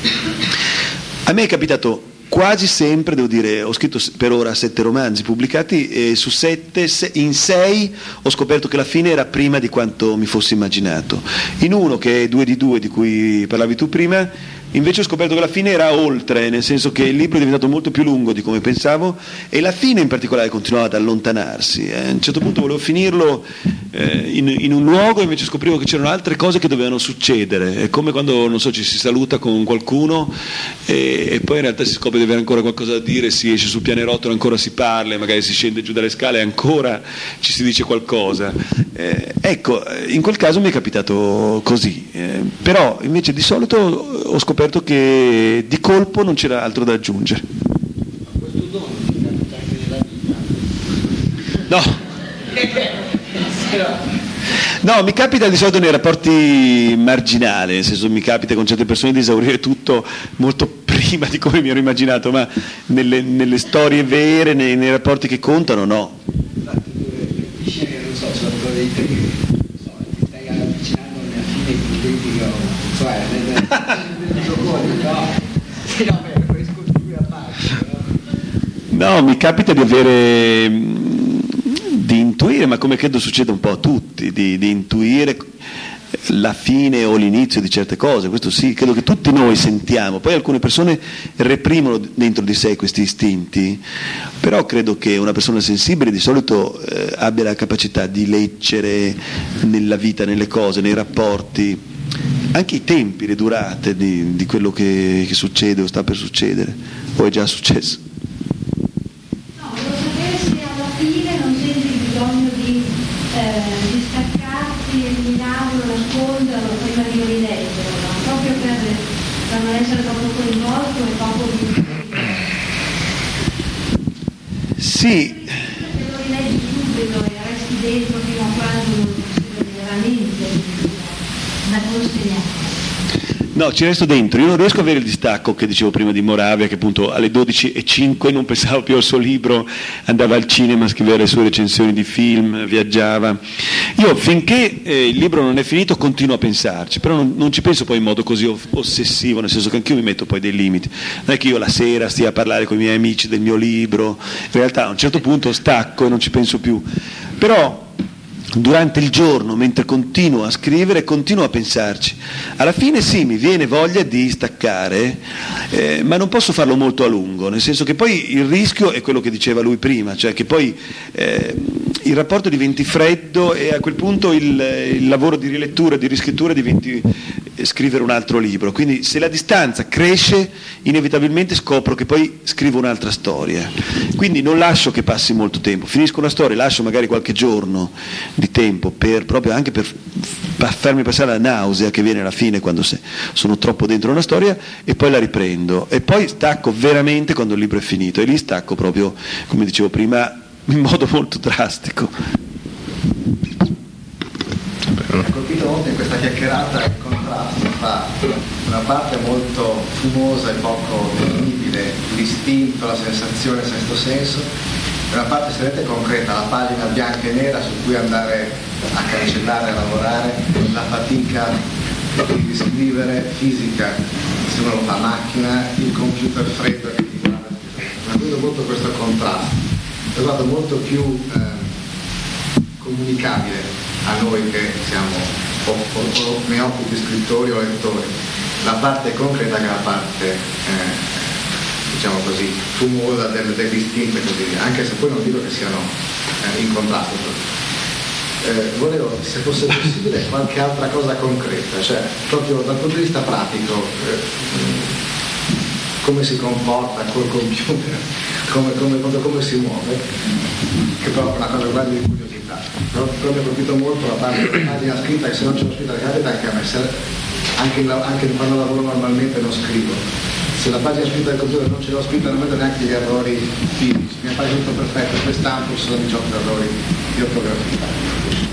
A me è capitato quasi sempre, devo dire, ho scritto per ora sette romanzi pubblicati e su sette, in sei ho scoperto che la fine era prima di quanto mi fossi immaginato. In uno, che è due di due di cui parlavi tu prima, invece ho scoperto che la fine era oltre, nel senso che il libro è diventato molto più lungo di come pensavo e la fine in particolare continuava ad allontanarsi. A un certo punto volevo finirlo eh, in, in un luogo e invece scoprivo che c'erano altre cose che dovevano succedere. È come quando, non so, ci si saluta con qualcuno e, e poi in realtà si scopre di avere ancora qualcosa da dire, si esce sul pianerottolo, ancora si parla, magari si scende giù dalle scale e ancora ci si dice qualcosa. Eh, ecco, in quel caso mi è capitato così, eh, però invece di solito ho scoperto che di colpo non c'era altro da aggiungere. Questo dono ti capita anche nella vita? No. No, mi capita di solito nei rapporti marginali, nel senso mi capita con certe persone di esaurire tutto molto prima di come mi ero immaginato, ma nelle, nelle storie vere, nei, nei rapporti che contano, no. Infatti tu capisci che non so, sono cose di te che so, ti stai avvicinando alla fine di critico, cioè nel No, mi capita di avere, di intuire, ma come credo succeda un po' a tutti, di, di intuire la fine o l'inizio di certe cose. Questo sì, credo che tutti noi sentiamo. Poi alcune persone reprimono dentro di sé questi istinti, però credo che una persona sensibile di solito eh, abbia la capacità di leggere nella vita, nelle cose, nei rapporti, anche i tempi, le durate di, di quello che, che succede o sta per succedere o è già successo. No, volevo sapere se alla fine non senti il bisogno di, eh, di staccarti, eliminarlo, nasconderlo prima di rileggerlo, proprio per, per non essere troppo coinvolto e troppo di... Sì. Se lo rileggi subito e resti dentro fino a quando non succede veramente da consegnare. No, ci resto dentro. Io non riesco ad avere il distacco che dicevo prima di Moravia, che appunto alle dodici e cinque non pensava più al suo libro, andava al cinema a scrivere le sue recensioni di film, viaggiava. Io finché eh, il libro non è finito continuo a pensarci, però non, non ci penso poi in modo così ossessivo, nel senso che anch'io mi metto poi dei limiti. Non è che io la sera stia a parlare con i miei amici del mio libro, in realtà a un certo punto stacco e non ci penso più. Però durante il giorno, mentre continuo a scrivere, continuo a pensarci. Alla fine sì, mi viene voglia di staccare, eh, ma non posso farlo molto a lungo, nel senso che poi il rischio è quello che diceva lui prima, cioè che poi eh, il rapporto diventi freddo e a quel punto il, il lavoro di rilettura, di riscrittura diventi eh, scrivere un altro libro. Quindi se la distanza cresce, inevitabilmente scopro che poi scrivo un'altra storia. Quindi non lascio che passi molto tempo, finisco una storia, lascio magari qualche giorno di tempo per, proprio anche per farmi passare la nausea che viene alla fine quando se, sono troppo dentro una storia, e poi la riprendo e poi stacco veramente quando il libro è finito, e lì stacco proprio, come dicevo prima, in modo molto drastico. Mi ha colpito molto in questa chiacchierata il contrasto fra una parte molto fumosa e poco definibile, l'istinto, la sensazione, il sesto senso, e una parte estremamente concreta, la pagina bianca e nera su cui andare a cancellare, a lavorare, la fatica di scrivere fisica, se uno lo fa a macchina, il computer freddo che ti guarda. Mi vedo molto questo contrasto, l'ho trovato molto più eh, comunicabile a noi che siamo o, o, o neofiti scrittori o lettori, la parte concreta che la parte eh, diciamo così fumosa del, dell'istinto e così via, anche se poi non dico che siano eh, in contrasto. Eh, volevo, se fosse possibile, qualche altra cosa concreta, cioè proprio dal punto di vista pratico, eh, come si comporta col computer, come, come, come si muove, che però è una cosa quasi di curiosità. Però, però mi ha colpito molto la parte della pagina scritta, che se non c'è una scritta capita anche a me, se, anche, in, anche quando lavoro normalmente non scrivo. Se la pagina scritta del computer non ce l'ho scritta non vedo neanche gli errori fisici, mi appare tutto perfetto, poi stampo ci sono diciotto errori di ortografia.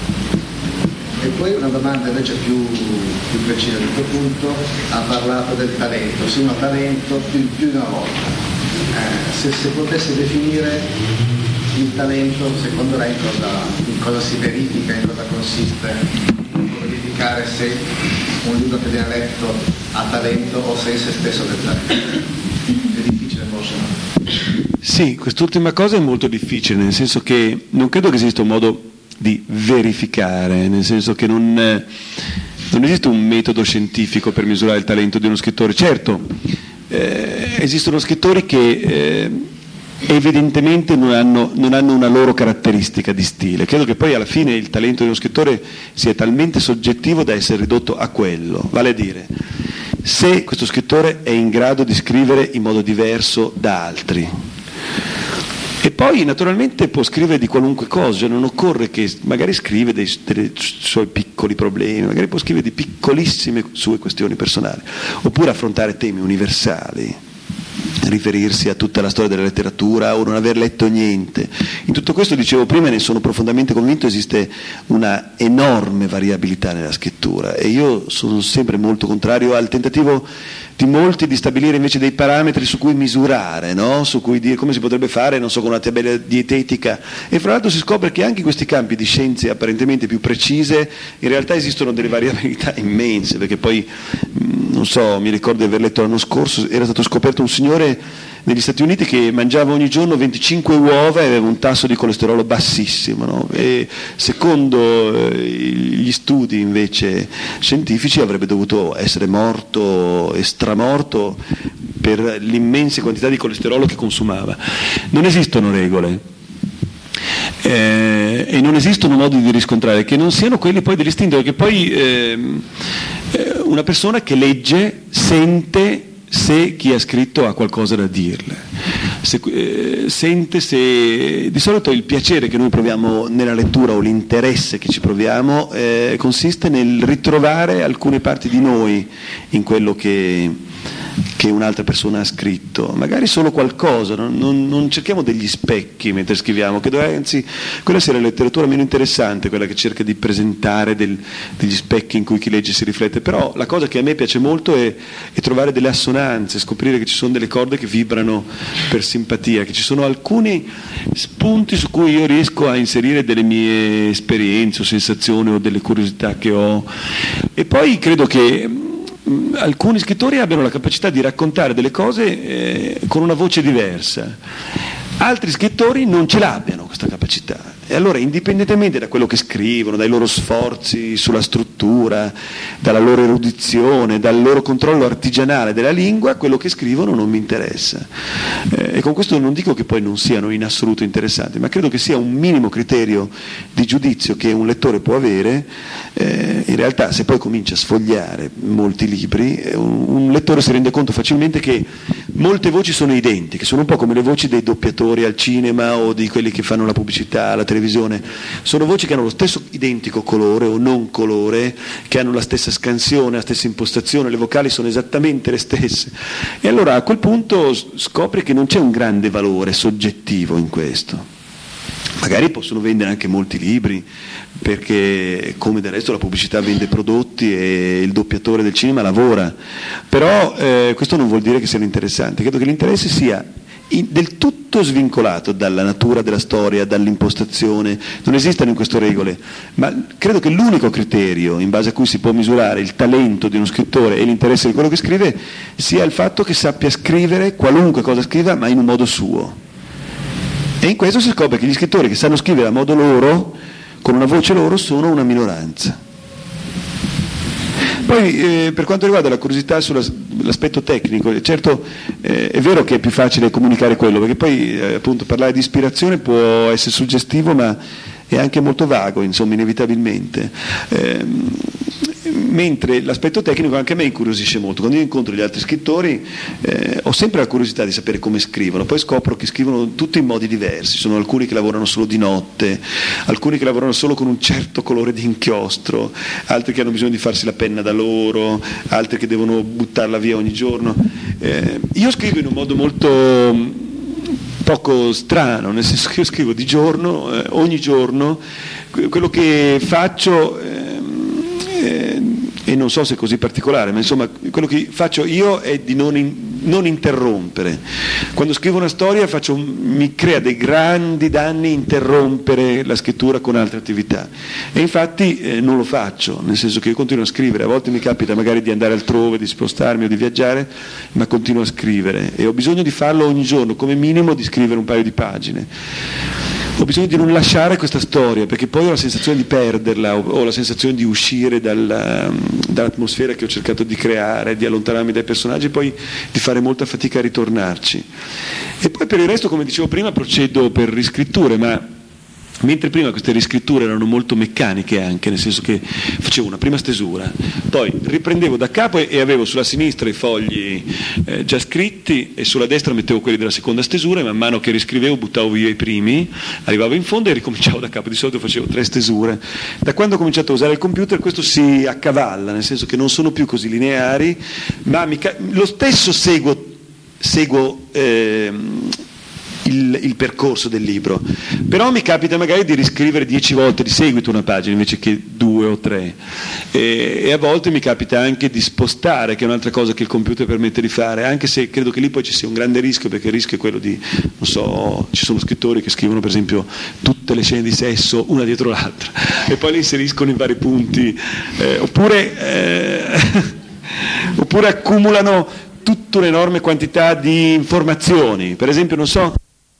E poi una domanda invece più, più precisa di questo punto, ha parlato del talento, sì, un talento più, più di una volta. Eh, se, se potesse definire il talento, secondo lei cosa, in cosa si verifica, in cosa consiste, verificare se un libro che viene letto ha talento o se è se stesso del talento. È difficile forse, no? Sì, quest'ultima cosa è molto difficile, nel senso che non credo che esista un modo di verificare, nel senso che non, non esiste un metodo scientifico per misurare il talento di uno scrittore. Certo, eh, esistono scrittori che eh, evidentemente non hanno, non hanno una loro caratteristica di stile. Credo che poi alla fine il talento di uno scrittore sia talmente soggettivo da essere ridotto a quello, vale a dire, se questo scrittore è in grado di scrivere in modo diverso da altri. E poi naturalmente può scrivere di qualunque cosa, non occorre che magari scrive dei, dei suoi piccoli problemi, magari può scrivere di piccolissime sue questioni personali, oppure affrontare temi universali, riferirsi a tutta la storia della letteratura o non aver letto niente. In tutto questo, dicevo prima, ne sono profondamente convinto, esiste una enorme variabilità nella scrittura e io sono sempre molto contrario al tentativo di molti di stabilire invece dei parametri su cui misurare, no? Su cui dire come si potrebbe fare, non so, con una tabella dietetica, e fra l'altro si scopre che anche in questi campi di scienze apparentemente più precise in realtà esistono delle variabilità immense, perché poi non so, mi ricordo di aver letto l'anno scorso, era stato scoperto un signore negli Stati Uniti che mangiava ogni giorno venticinque uova e aveva un tasso di colesterolo bassissimo, no? E secondo eh, gli studi invece scientifici avrebbe dovuto essere morto e stramorto per l'immensa quantità di colesterolo che consumava. Non esistono regole eh, e non esistono modi di riscontrare che non siano quelli poi dell'istinto, perché poi eh, una persona che legge sente se chi ha scritto ha qualcosa da dirle, se, eh, sente se di solito il piacere che noi proviamo nella lettura o l'interesse che ci proviamo eh, consiste nel ritrovare alcune parti di noi in quello che, che un'altra persona ha scritto, magari solo qualcosa, non, non, non cerchiamo degli specchi mentre scriviamo, credo anzi quella sia la letteratura meno interessante, quella che cerca di presentare del, degli specchi in cui chi legge si riflette. Però la cosa che a me piace molto è, è trovare delle assonanze, scoprire che ci sono delle corde che vibrano per simpatia, che ci sono alcuni spunti su cui io riesco a inserire delle mie esperienze o sensazioni o delle curiosità che ho, e poi credo che alcuni scrittori abbiano la capacità di raccontare delle cose eh, con una voce diversa, altri scrittori non ce l'abbiano questa capacità, e allora indipendentemente da quello che scrivono, dai loro sforzi sulla struttura, dalla loro erudizione, dal loro controllo artigianale della lingua, quello che scrivono non mi interessa, eh, e con questo non dico che poi non siano in assoluto interessanti, ma credo che sia un minimo criterio di giudizio che un lettore può avere. Eh, in realtà se poi comincia a sfogliare molti libri, eh, un, un lettore si rende conto facilmente che molte voci sono identiche, sono un po' come le voci dei doppiatori al cinema o di quelli che fanno la pubblicità alla televisione, sono voci che hanno lo stesso identico colore o non colore, che hanno la stessa scansione, la stessa impostazione, le vocali sono esattamente le stesse, e allora a quel punto scopri che non c'è un grande valore soggettivo in questo. magari possono vendere anche molti libri, perché come del resto la pubblicità vende prodotti e il doppiatore del cinema lavora, però eh, questo non vuol dire che siano interessanti. Credo che l'interesse sia in, del tutto svincolato dalla natura della storia, dall'impostazione, non esistono in questo regole, ma credo che l'unico criterio in base a cui si può misurare il talento di uno scrittore e l'interesse di quello che scrive sia il fatto che sappia scrivere qualunque cosa scriva, ma in un modo suo. E in questo si scopre che gli scrittori che sanno scrivere a modo loro, con una voce loro, sono una minoranza. Poi eh, per quanto riguarda la curiosità sull'aspetto tecnico, certo eh, è vero che è più facile comunicare quello, perché poi eh, appunto parlare di ispirazione può essere suggestivo, ma è anche molto vago, insomma, inevitabilmente. Eh, mentre l'aspetto tecnico anche a me incuriosisce molto. Quando io incontro gli altri scrittori eh, ho sempre la curiosità di sapere come scrivono, poi scopro che scrivono tutti in modi diversi. Sono alcuni che lavorano solo di notte, alcuni che lavorano solo con un certo colore di inchiostro, altri che hanno bisogno di farsi la penna da loro, altri che devono buttarla via ogni giorno. Eh, io scrivo in un modo molto poco strano, nel senso che io scrivo di giorno, eh, ogni giorno, quello che faccio eh, eh, e non so se è così particolare, ma insomma quello che faccio io è di non, in, non interrompere. Quando scrivo una storia faccio, mi crea dei grandi danni interrompere la scrittura con altre attività, e infatti eh, non lo faccio, nel senso che io continuo a scrivere. A volte mi capita magari di andare altrove, di spostarmi o di viaggiare, ma continuo a scrivere e ho bisogno di farlo ogni giorno, come minimo di scrivere un paio di pagine. Ho bisogno di non lasciare questa storia, perché poi ho la sensazione di perderla, ho la sensazione di uscire dalla, dall'atmosfera che ho cercato di creare, di allontanarmi dai personaggi e poi di fare molta fatica a ritornarci. E poi per il resto, come dicevo prima, procedo per riscritture, ma mentre prima queste riscritture erano molto meccaniche anche, nel senso che facevo una prima stesura, poi riprendevo da capo e, e avevo sulla sinistra i fogli eh, già scritti e sulla destra mettevo quelli della seconda stesura, e man mano che riscrivevo buttavo via i primi, arrivavo in fondo e ricominciavo da capo. Di solito facevo tre stesure. Da quando ho cominciato a usare il computer questo si accavalla, nel senso che non sono più così lineari, ma mi ca- lo stesso seguo, seguo eh, Il, il percorso del libro, però mi capita magari di riscrivere dieci volte di seguito una pagina invece che due o tre, e, e a volte mi capita anche di spostare, che è un'altra cosa che il computer permette di fare, anche se credo che lì poi ci sia un grande rischio, perché il rischio è quello di, non so, ci sono scrittori che scrivono per esempio tutte le scene di sesso una dietro l'altra e poi le inseriscono in vari punti, eh, oppure eh, oppure accumulano tutta un'enorme quantità di informazioni, per esempio, non so,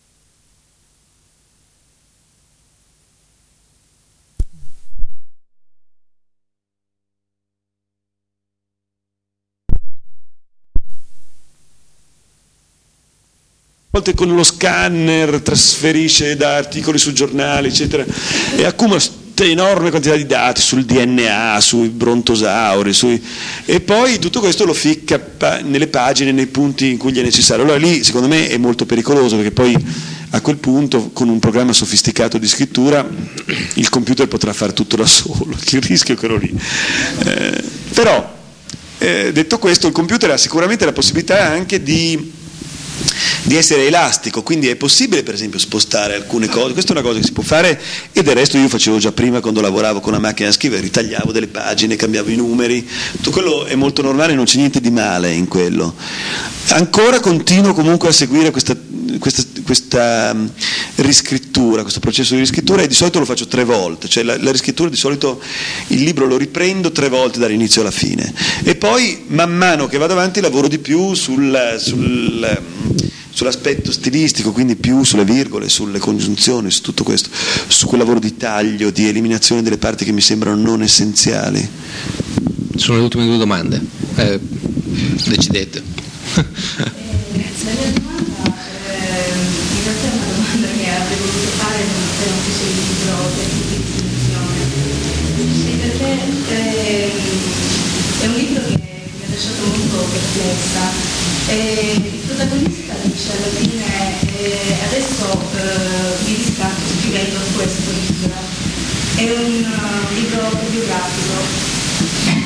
a volte con lo scanner trasferisce da articoli su giornali eccetera e accumula questa enorme quantità di dati sul D N A, sui brontosauri, sui... e poi tutto questo lo ficca pa- nelle pagine, nei punti in cui gli è necessario. Allora lì secondo me è molto pericoloso, perché poi a quel punto con un programma sofisticato di scrittura il computer potrà fare tutto da solo, il rischio è quello lì. Eh, però eh, detto questo, il computer ha sicuramente la possibilità anche di di essere elastico, quindi è possibile per esempio spostare alcune cose. Questa è una cosa che si può fare, e del resto io facevo già prima quando lavoravo con la macchina da scrivere, ritagliavo delle pagine, cambiavo i numeri, tutto quello è molto normale, non c'è niente di male in quello. Ancora continuo comunque a seguire questa, questa, questa riscrittura, questo processo di riscrittura, e di solito lo faccio tre volte, cioè la, la riscrittura di solito il libro lo riprendo tre volte dall'inizio alla fine, e poi man mano che vado avanti lavoro di più sul, sul sull'aspetto stilistico, quindi più sulle virgole, sulle congiunzioni, su tutto questo, su quel lavoro di taglio, di eliminazione delle parti che mi sembrano non essenziali. Sono le ultime due domande, eh, decidete. La mia domanda eh, in realtà è una domanda che avrei voluto fare se non fosse il libro per distribuzione. Sì, perché eh, è un libro che mi ha lasciato molto perplessa. Eh, il protagonista dice alla fine eh, adesso eh, mi riscatto scrivendo questo libro. È un uh, libro biografico.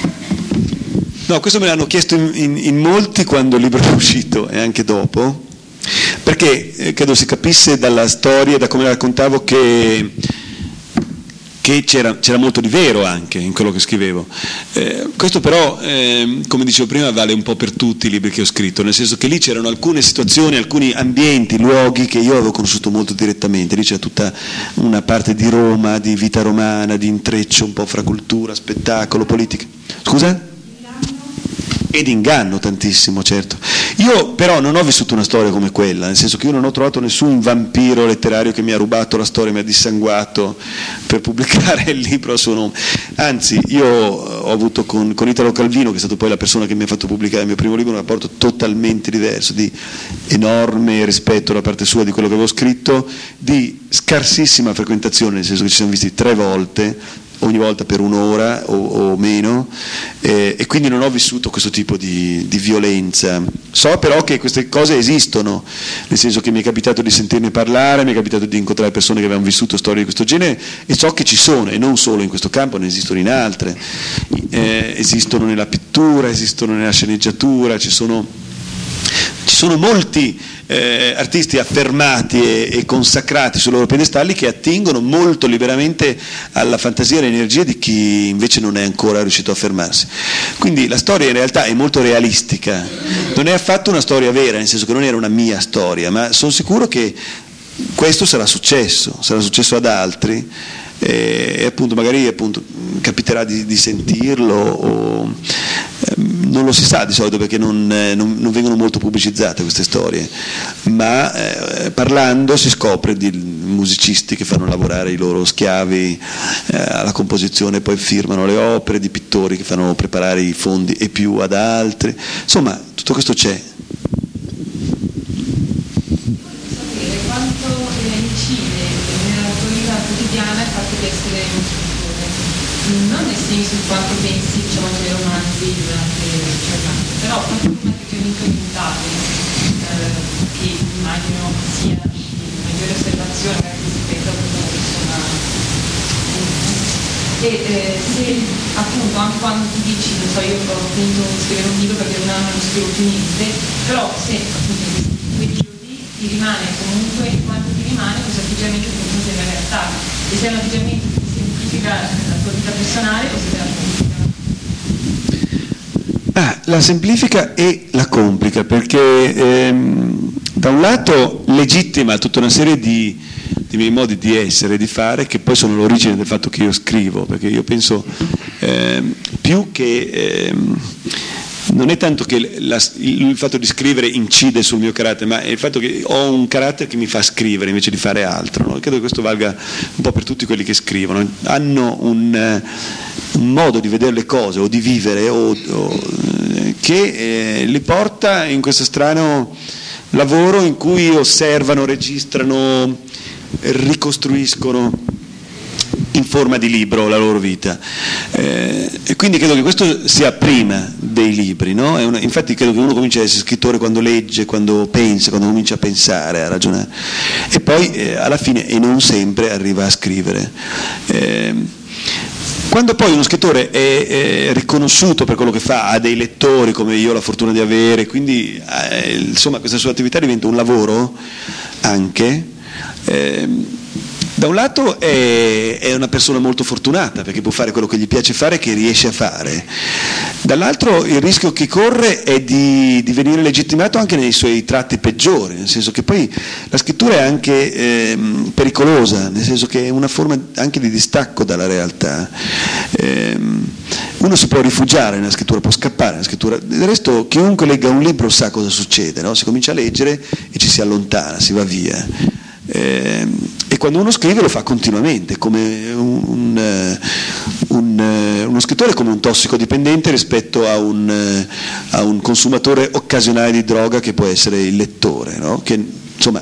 No, questo me l'hanno chiesto in, in, in molti quando il libro è uscito e anche dopo, perché eh, credo si capisse dalla storia, da come la raccontavo, che che c'era, c'era molto di vero anche in quello che scrivevo. Eh, questo però, eh, come dicevo prima, vale un po' per tutti i libri che ho scritto, nel senso che lì c'erano alcune situazioni, alcuni ambienti, luoghi che io avevo conosciuto molto direttamente. Lì c'era tutta una parte di Roma, di vita romana, di intreccio un po' fra cultura, spettacolo, politica. Scusa? Ed inganno tantissimo, certo. Io però non ho vissuto una storia come quella, nel senso che io non ho trovato nessun vampiro letterario che mi ha rubato la storia, mi ha dissanguato per pubblicare il libro a suo nome. Anzi, io ho avuto con, con Italo Calvino, che è stato poi la persona che mi ha fatto pubblicare il mio primo libro, un rapporto totalmente diverso, di enorme rispetto da parte sua di quello che avevo scritto, di scarsissima frequentazione, nel senso che ci siamo visti tre volte, ogni volta per un'ora o, o meno, eh, e quindi non ho vissuto questo tipo di, di violenza. So però che queste cose esistono, nel senso che mi è capitato di sentirne parlare, mi è capitato di incontrare persone che avevano vissuto storie di questo genere, e so che ci sono, e non solo in questo campo, ne esistono in altre, eh, esistono nella pittura, esistono nella sceneggiatura, ci sono, ci sono molti Eh, artisti affermati e, e consacrati sui loro piedestalli che attingono molto liberamente alla fantasia e all'energia di chi invece non è ancora riuscito a fermarsi. Quindi la storia in realtà è molto realistica, non è affatto una storia vera, nel senso che non era una mia storia, ma sono sicuro che questo sarà successo, sarà successo ad altri, e appunto magari appunto capiterà di, di sentirlo o ehm, non lo si sa di solito, perché non, eh, non, non vengono molto pubblicizzate queste storie, ma eh, parlando si scopre di musicisti che fanno lavorare i loro schiavi eh, alla composizione, poi firmano le opere, di pittori che fanno preparare i fondi e più ad altri, insomma tutto questo c'è. Non nel senso in quanto pensi, diciamo, ai romanzi durante il giornata, però proprio un atteggiamento aiutato, eh, che immagino sia di maggiore osservazione rispetto a una persona. E eh, se appunto anche quando tu dici, non so, io ho finito di scrivere un libro perché un anno non scrivo più niente, però se appunto in questi periodi ti rimane comunque, quanto ti rimane questo atteggiamento che non sembra realtà, e se è un atteggiamento che semplifica la tua vita personale o se te la complica? Ah, la semplifica e la complica, perché ehm, da un lato legittima tutta una serie di, di miei modi di essere e di fare, che poi sono l'origine del fatto che io scrivo, perché io penso ehm, più che ehm, non è tanto che la, il fatto di scrivere incide sul mio carattere, ma è il fatto che ho un carattere che mi fa scrivere invece di fare altro, no? Credo che questo valga un po' per tutti quelli che scrivono, hanno un, un modo di vedere le cose o di vivere o, o, che eh, li porta in questo strano lavoro in cui osservano, registrano, ricostruiscono in forma di libro la loro vita, eh, e quindi credo che questo sia prima dei libri, no? È una, infatti credo che uno comincia ad essere scrittore quando legge, quando pensa, quando comincia a pensare, a ragionare, e poi eh, alla fine, e non sempre, arriva a scrivere. Eh, quando poi uno scrittore è, è riconosciuto per quello che fa, ha dei lettori come io ho la fortuna di avere, quindi eh, insomma questa sua attività diventa un lavoro anche, eh, da un lato è, è una persona molto fortunata perché può fare quello che gli piace fare e che riesce a fare, dall'altro il rischio che corre è di, di venire legittimato anche nei suoi tratti peggiori, nel senso che poi la scrittura è anche eh, pericolosa, nel senso che è una forma anche di distacco dalla realtà. Eh, uno si può rifugiare nella scrittura, può scappare nella scrittura, del resto chiunque legga un libro sa cosa succede, no? Si comincia a leggere e ci si allontana, si va via. Eh, e quando uno scrive lo fa continuamente, come un, un, un, uno scrittore è come un tossicodipendente rispetto a un, a un consumatore occasionale di droga che può essere il lettore, no? Che insomma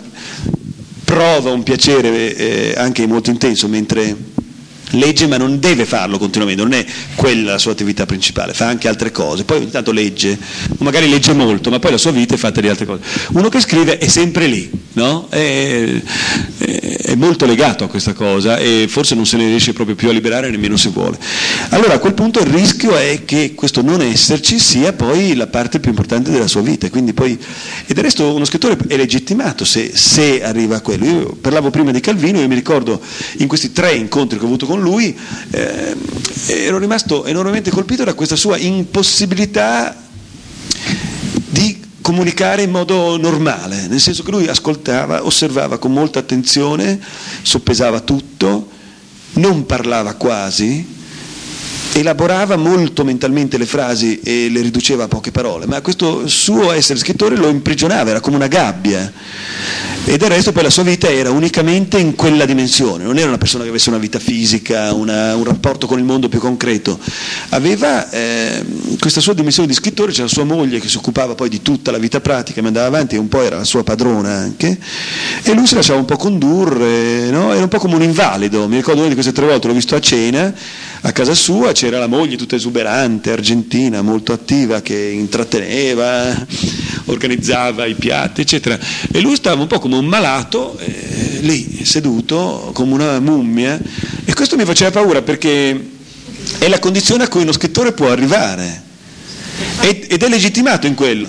prova un piacere eh, anche molto intenso mentre legge, ma non deve farlo continuamente, non è quella la sua attività principale, fa anche altre cose, poi ogni tanto legge, magari legge molto, ma poi la sua vita è fatta di altre cose. Uno che scrive è sempre lì, no? È, è, è molto legato a questa cosa e forse non se ne riesce proprio più a liberare nemmeno se vuole. Allora a quel punto il rischio è che questo non esserci sia poi la parte più importante della sua vita, quindi poi, e del resto uno scrittore è legittimato se, se arriva a quello. Io parlavo prima di Calvino, io mi ricordo in questi tre incontri che ho avuto con lui eh, ero rimasto enormemente colpito da questa sua impossibilità di comunicare in modo normale, nel senso che lui ascoltava, osservava con molta attenzione, soppesava tutto, non parlava quasi, elaborava molto mentalmente le frasi e le riduceva a poche parole, ma questo suo essere scrittore lo imprigionava, era come una gabbia, e del resto poi la sua vita era unicamente in quella dimensione, non era una persona che avesse una vita fisica, una, un rapporto con il mondo più concreto, aveva eh, questa sua dimensione di scrittore, c'era sua moglie che si occupava poi di tutta la vita pratica, ma andava avanti e un po' era la sua padrona anche, e lui si lasciava un po' condurre, no? Era un po' come un invalido. Mi ricordo una di queste tre volte l'ho visto a cena a casa sua, c'era la moglie tutta esuberante, argentina, molto attiva, che intratteneva, organizzava i piatti eccetera, e lui stava un po' come un malato eh, lì seduto come una mummia, e questo mi faceva paura perché è la condizione a cui uno scrittore può arrivare ed, ed è legittimato in quello.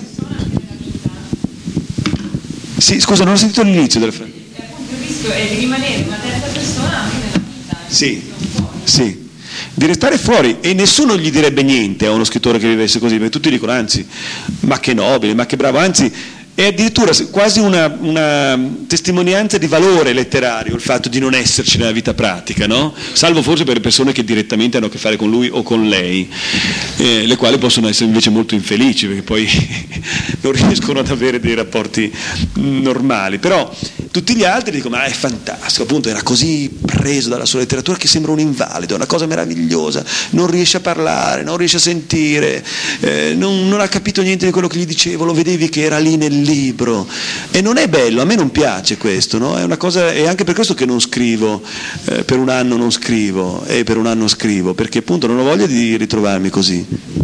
Sì, scusa, non ho sentito l'inizio della frase. Appunto il rischio è di rimanere una terza persona anche nella vita. Sì, sì, di restare fuori, e nessuno gli direbbe niente a uno scrittore che vivesse così, perché tutti dicono anzi, ma che nobile, ma che bravo, anzi è addirittura quasi una, una testimonianza di valore letterario il fatto di non esserci nella vita pratica, no? Salvo forse per le persone che direttamente hanno a che fare con lui o con lei, eh, le quali possono essere invece molto infelici perché poi non riescono ad avere dei rapporti normali, però tutti gli altri dicono ma è fantastico, appunto era così preso dalla sua letteratura che sembra un invalido, è una cosa meravigliosa, non riesce a parlare, non riesce a sentire, eh, non, non ha capito niente di quello che gli dicevo, lo vedevi che era lì nel libro, e non è bello, a me non piace questo, no? È una cosa, è anche per questo che non scrivo, eh, per un anno non scrivo e per un anno scrivo, perché appunto non ho voglia di ritrovarmi così.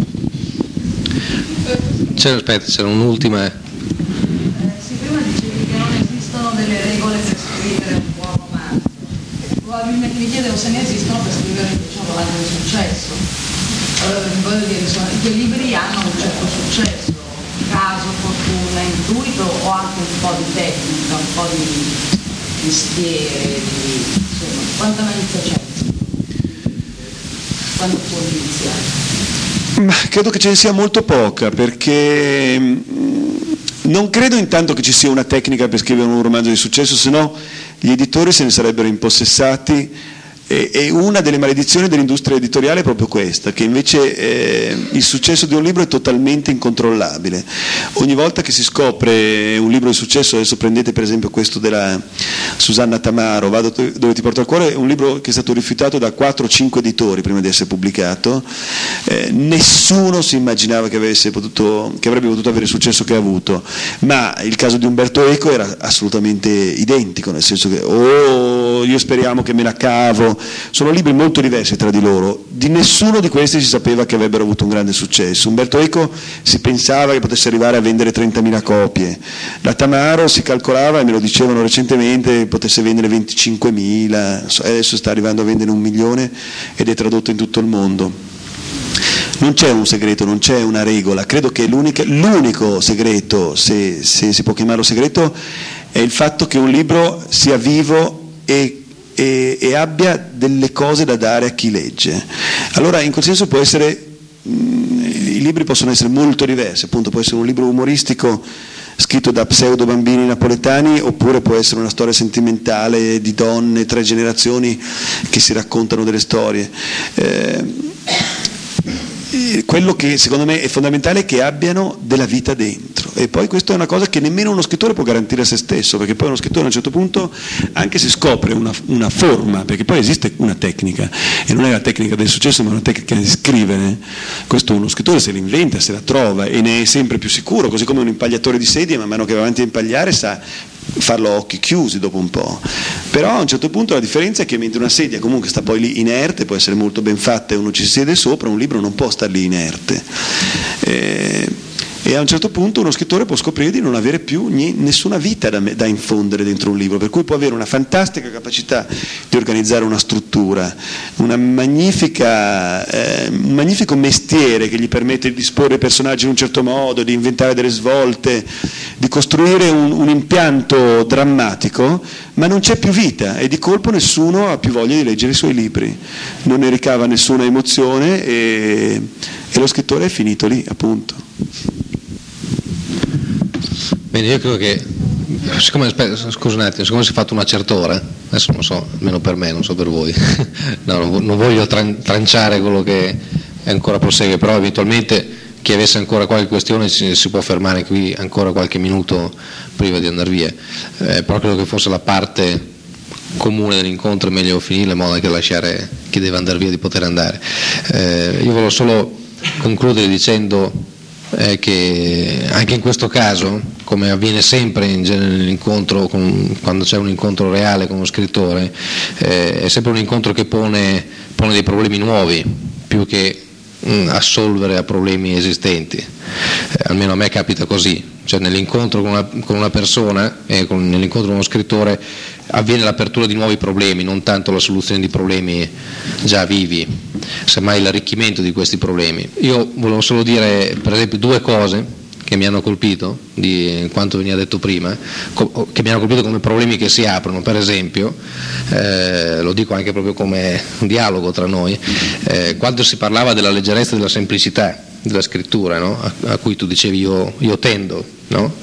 C'era, aspetta, c'era un'ultima. Eh, sì, prima dicevi che non esistono delle regole per scrivere un buon romanzo. Probabilmente mi chiedevo se ne esistono per scrivere invece un romanzo di successo. Eh, voglio dire, insomma, i tuoi libri hanno un certo successo, caso, fortuna, intuito o anche un po' di tecnica, un po' di, di mestiere, di, insomma, quanta malizia c'è? Quando può iniziare? Ma credo che ce ne sia molto poca, perché non credo intanto che ci sia una tecnica per scrivere un romanzo di successo, se no gli editori se ne sarebbero impossessati, e, e una delle maledizioni dell'industria editoriale è proprio questa, che invece eh, il successo di un libro è totalmente incontrollabile. Ogni volta che si scopre un libro di successo, adesso prendete per esempio questo della Susanna Tamaro, Vado dove ti porto al cuore, è un libro che è stato rifiutato da quattro o cinque editori prima di essere pubblicato, eh, nessuno si immaginava che, avesse potuto, che avrebbe potuto avere il successo che ha avuto, ma il caso di Umberto Eco era assolutamente identico, nel senso che oh, io speriamo che me la cavo, sono libri molto diversi tra di loro, di nessuno di questi si sapeva che avrebbero avuto un grande successo. Umberto Eco si pensava che potesse arrivare a vendere trentamila copie, la Tamaro si calcolava, e me lo dicevano recentemente, potesse vendere venticinquemila, adesso sta arrivando a vendere un milione ed è tradotto in tutto il mondo. Non c'è un segreto, non c'è una regola, credo che l'unico segreto, se, se si può chiamarlo segreto, è il fatto che un libro sia vivo e E, e abbia delle cose da dare a chi legge. Allora in quel senso può essere, mh, i libri possono essere molto diversi, appunto può essere un libro umoristico scritto da pseudo bambini napoletani, oppure può essere una storia sentimentale di donne, tre generazioni che si raccontano delle storie. Eh, quello che secondo me è fondamentale è che abbiano della vita dentro, e poi questa è una cosa che nemmeno uno scrittore può garantire a se stesso, perché poi uno scrittore a un certo punto, anche se scopre una, una forma, perché poi esiste una tecnica e non è la tecnica del successo ma una tecnica di scrivere, questo uno scrittore se l'inventa, se la trova e ne è sempre più sicuro, così come un impagliatore di sedie man mano che va avanti a impagliare sa farlo a occhi chiusi dopo un po', però a un certo punto la differenza è che mentre una sedia comunque sta poi lì inerte, può essere molto ben fatta e uno ci siede sopra, un libro non può star lì inerte, eh, e a un certo punto uno scrittore può scoprire di non avere più niente, nessuna vita da, da infondere dentro un libro, per cui può avere una fantastica capacità di organizzare una struttura, una magnifica, eh, un magnifico mestiere che gli permette di disporre i personaggi in un certo modo, di inventare delle svolte, di costruire un, un impianto drammatico, ma non c'è più vita e di colpo nessuno ha più voglia di leggere i suoi libri, non ne ricava nessuna emozione e, e lo scrittore è finito lì, appunto. Bene, io credo che, siccome, scusa un attimo, siccome si è fatto una certa ora, adesso non so, almeno per me, non so per voi, no, non voglio tran- tranciare quello che ancora prosegue, però eventualmente chi avesse ancora qualche questione si, si può fermare qui ancora qualche minuto prima di andare via, eh, però credo che fosse la parte comune dell'incontro è meglio finire in modo che lasciare chi deve andare via di poter andare. Eh, io volevo solo concludere dicendo eh, che anche in questo caso, come avviene sempre in genere nell'incontro con, quando c'è un incontro reale con uno scrittore, eh, è sempre un incontro che pone, pone dei problemi nuovi più che assolvere a problemi esistenti, eh, almeno a me capita così, cioè nell'incontro con una, con una persona e eh, nell'incontro con uno scrittore avviene l'apertura di nuovi problemi, non tanto la soluzione di problemi già vivi, semmai l'arricchimento di questi problemi. Io volevo solo dire per esempio due cose che mi hanno colpito di quanto veniva detto prima, che mi hanno colpito come problemi che si aprono. Per esempio, eh, lo dico anche proprio come un dialogo tra noi, eh, quando si parlava della leggerezza e della semplicità della scrittura, no? a, a cui tu dicevi io, io tendo, no?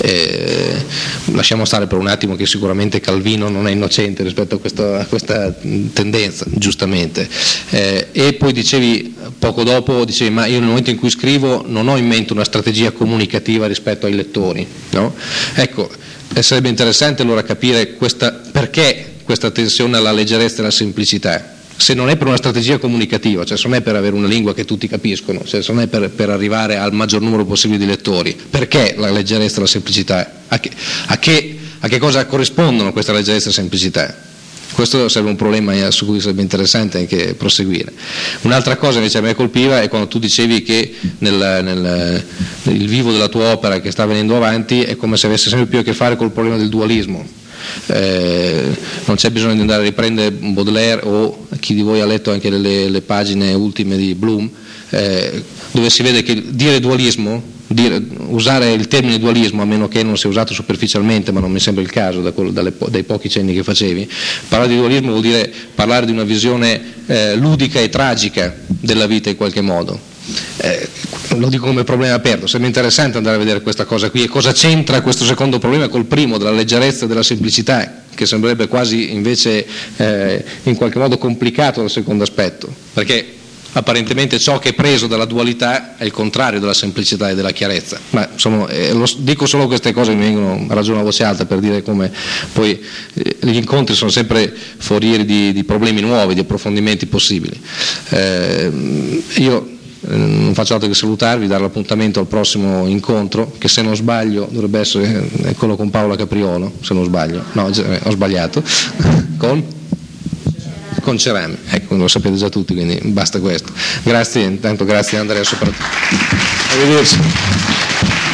eh, lasciamo stare per un attimo che sicuramente Calvino non è innocente rispetto a questa, a questa tendenza, giustamente, eh, e poi dicevi poco dopo, dicevi ma io nel momento in cui scrivo non ho in mente una strategia comunicativa rispetto ai lettori, no? Ecco, sarebbe interessante allora capire questa, perché questa tensione alla leggerezza e alla semplicità, se non è per una strategia comunicativa, cioè se non è per avere una lingua che tutti capiscono, cioè se non è per, per arrivare al maggior numero possibile di lettori, perché la leggerezza e la semplicità? A che, a che, a che cosa corrispondono questa leggerezza e semplicità? Questo sarebbe un problema su cui sarebbe interessante anche proseguire. Un'altra cosa invece a me colpiva è quando tu dicevi che nel, nel, nel vivo della tua opera che sta venendo avanti è come se avesse sempre più a che fare col problema del dualismo. Eh, non c'è bisogno di andare a riprendere Baudelaire o chi di voi ha letto anche le, le pagine ultime di Bloom, eh, dove si vede che dire dualismo, dire, usare il termine dualismo, a meno che non sia usato superficialmente, ma non mi sembra il caso da quello, dalle, dai pochi cenni che facevi, parlare di dualismo vuol dire parlare di una visione eh, ludica e tragica della vita in qualche modo. Eh, lo dico come problema aperto, sarebbe interessante andare a vedere questa cosa qui e cosa c'entra questo secondo problema col primo della leggerezza e della semplicità, che sembrerebbe quasi invece eh, in qualche modo complicato dal secondo aspetto, perché apparentemente ciò che è preso dalla dualità è il contrario della semplicità e della chiarezza, ma insomma, eh, lo, dico solo queste cose che mi vengono a ragione a voce alta per dire come poi eh, gli incontri sono sempre forieri di, di problemi nuovi, di approfondimenti possibili. Eh, io non faccio altro che salutarvi, dare l'appuntamento al prossimo incontro, che se non sbaglio dovrebbe essere quello con Paola Capriolo, se non sbaglio, no, ho sbagliato, con, con Cerami, ecco, lo sapete già tutti, quindi basta questo. Grazie, intanto grazie Andrea soprattutto. Arrivederci.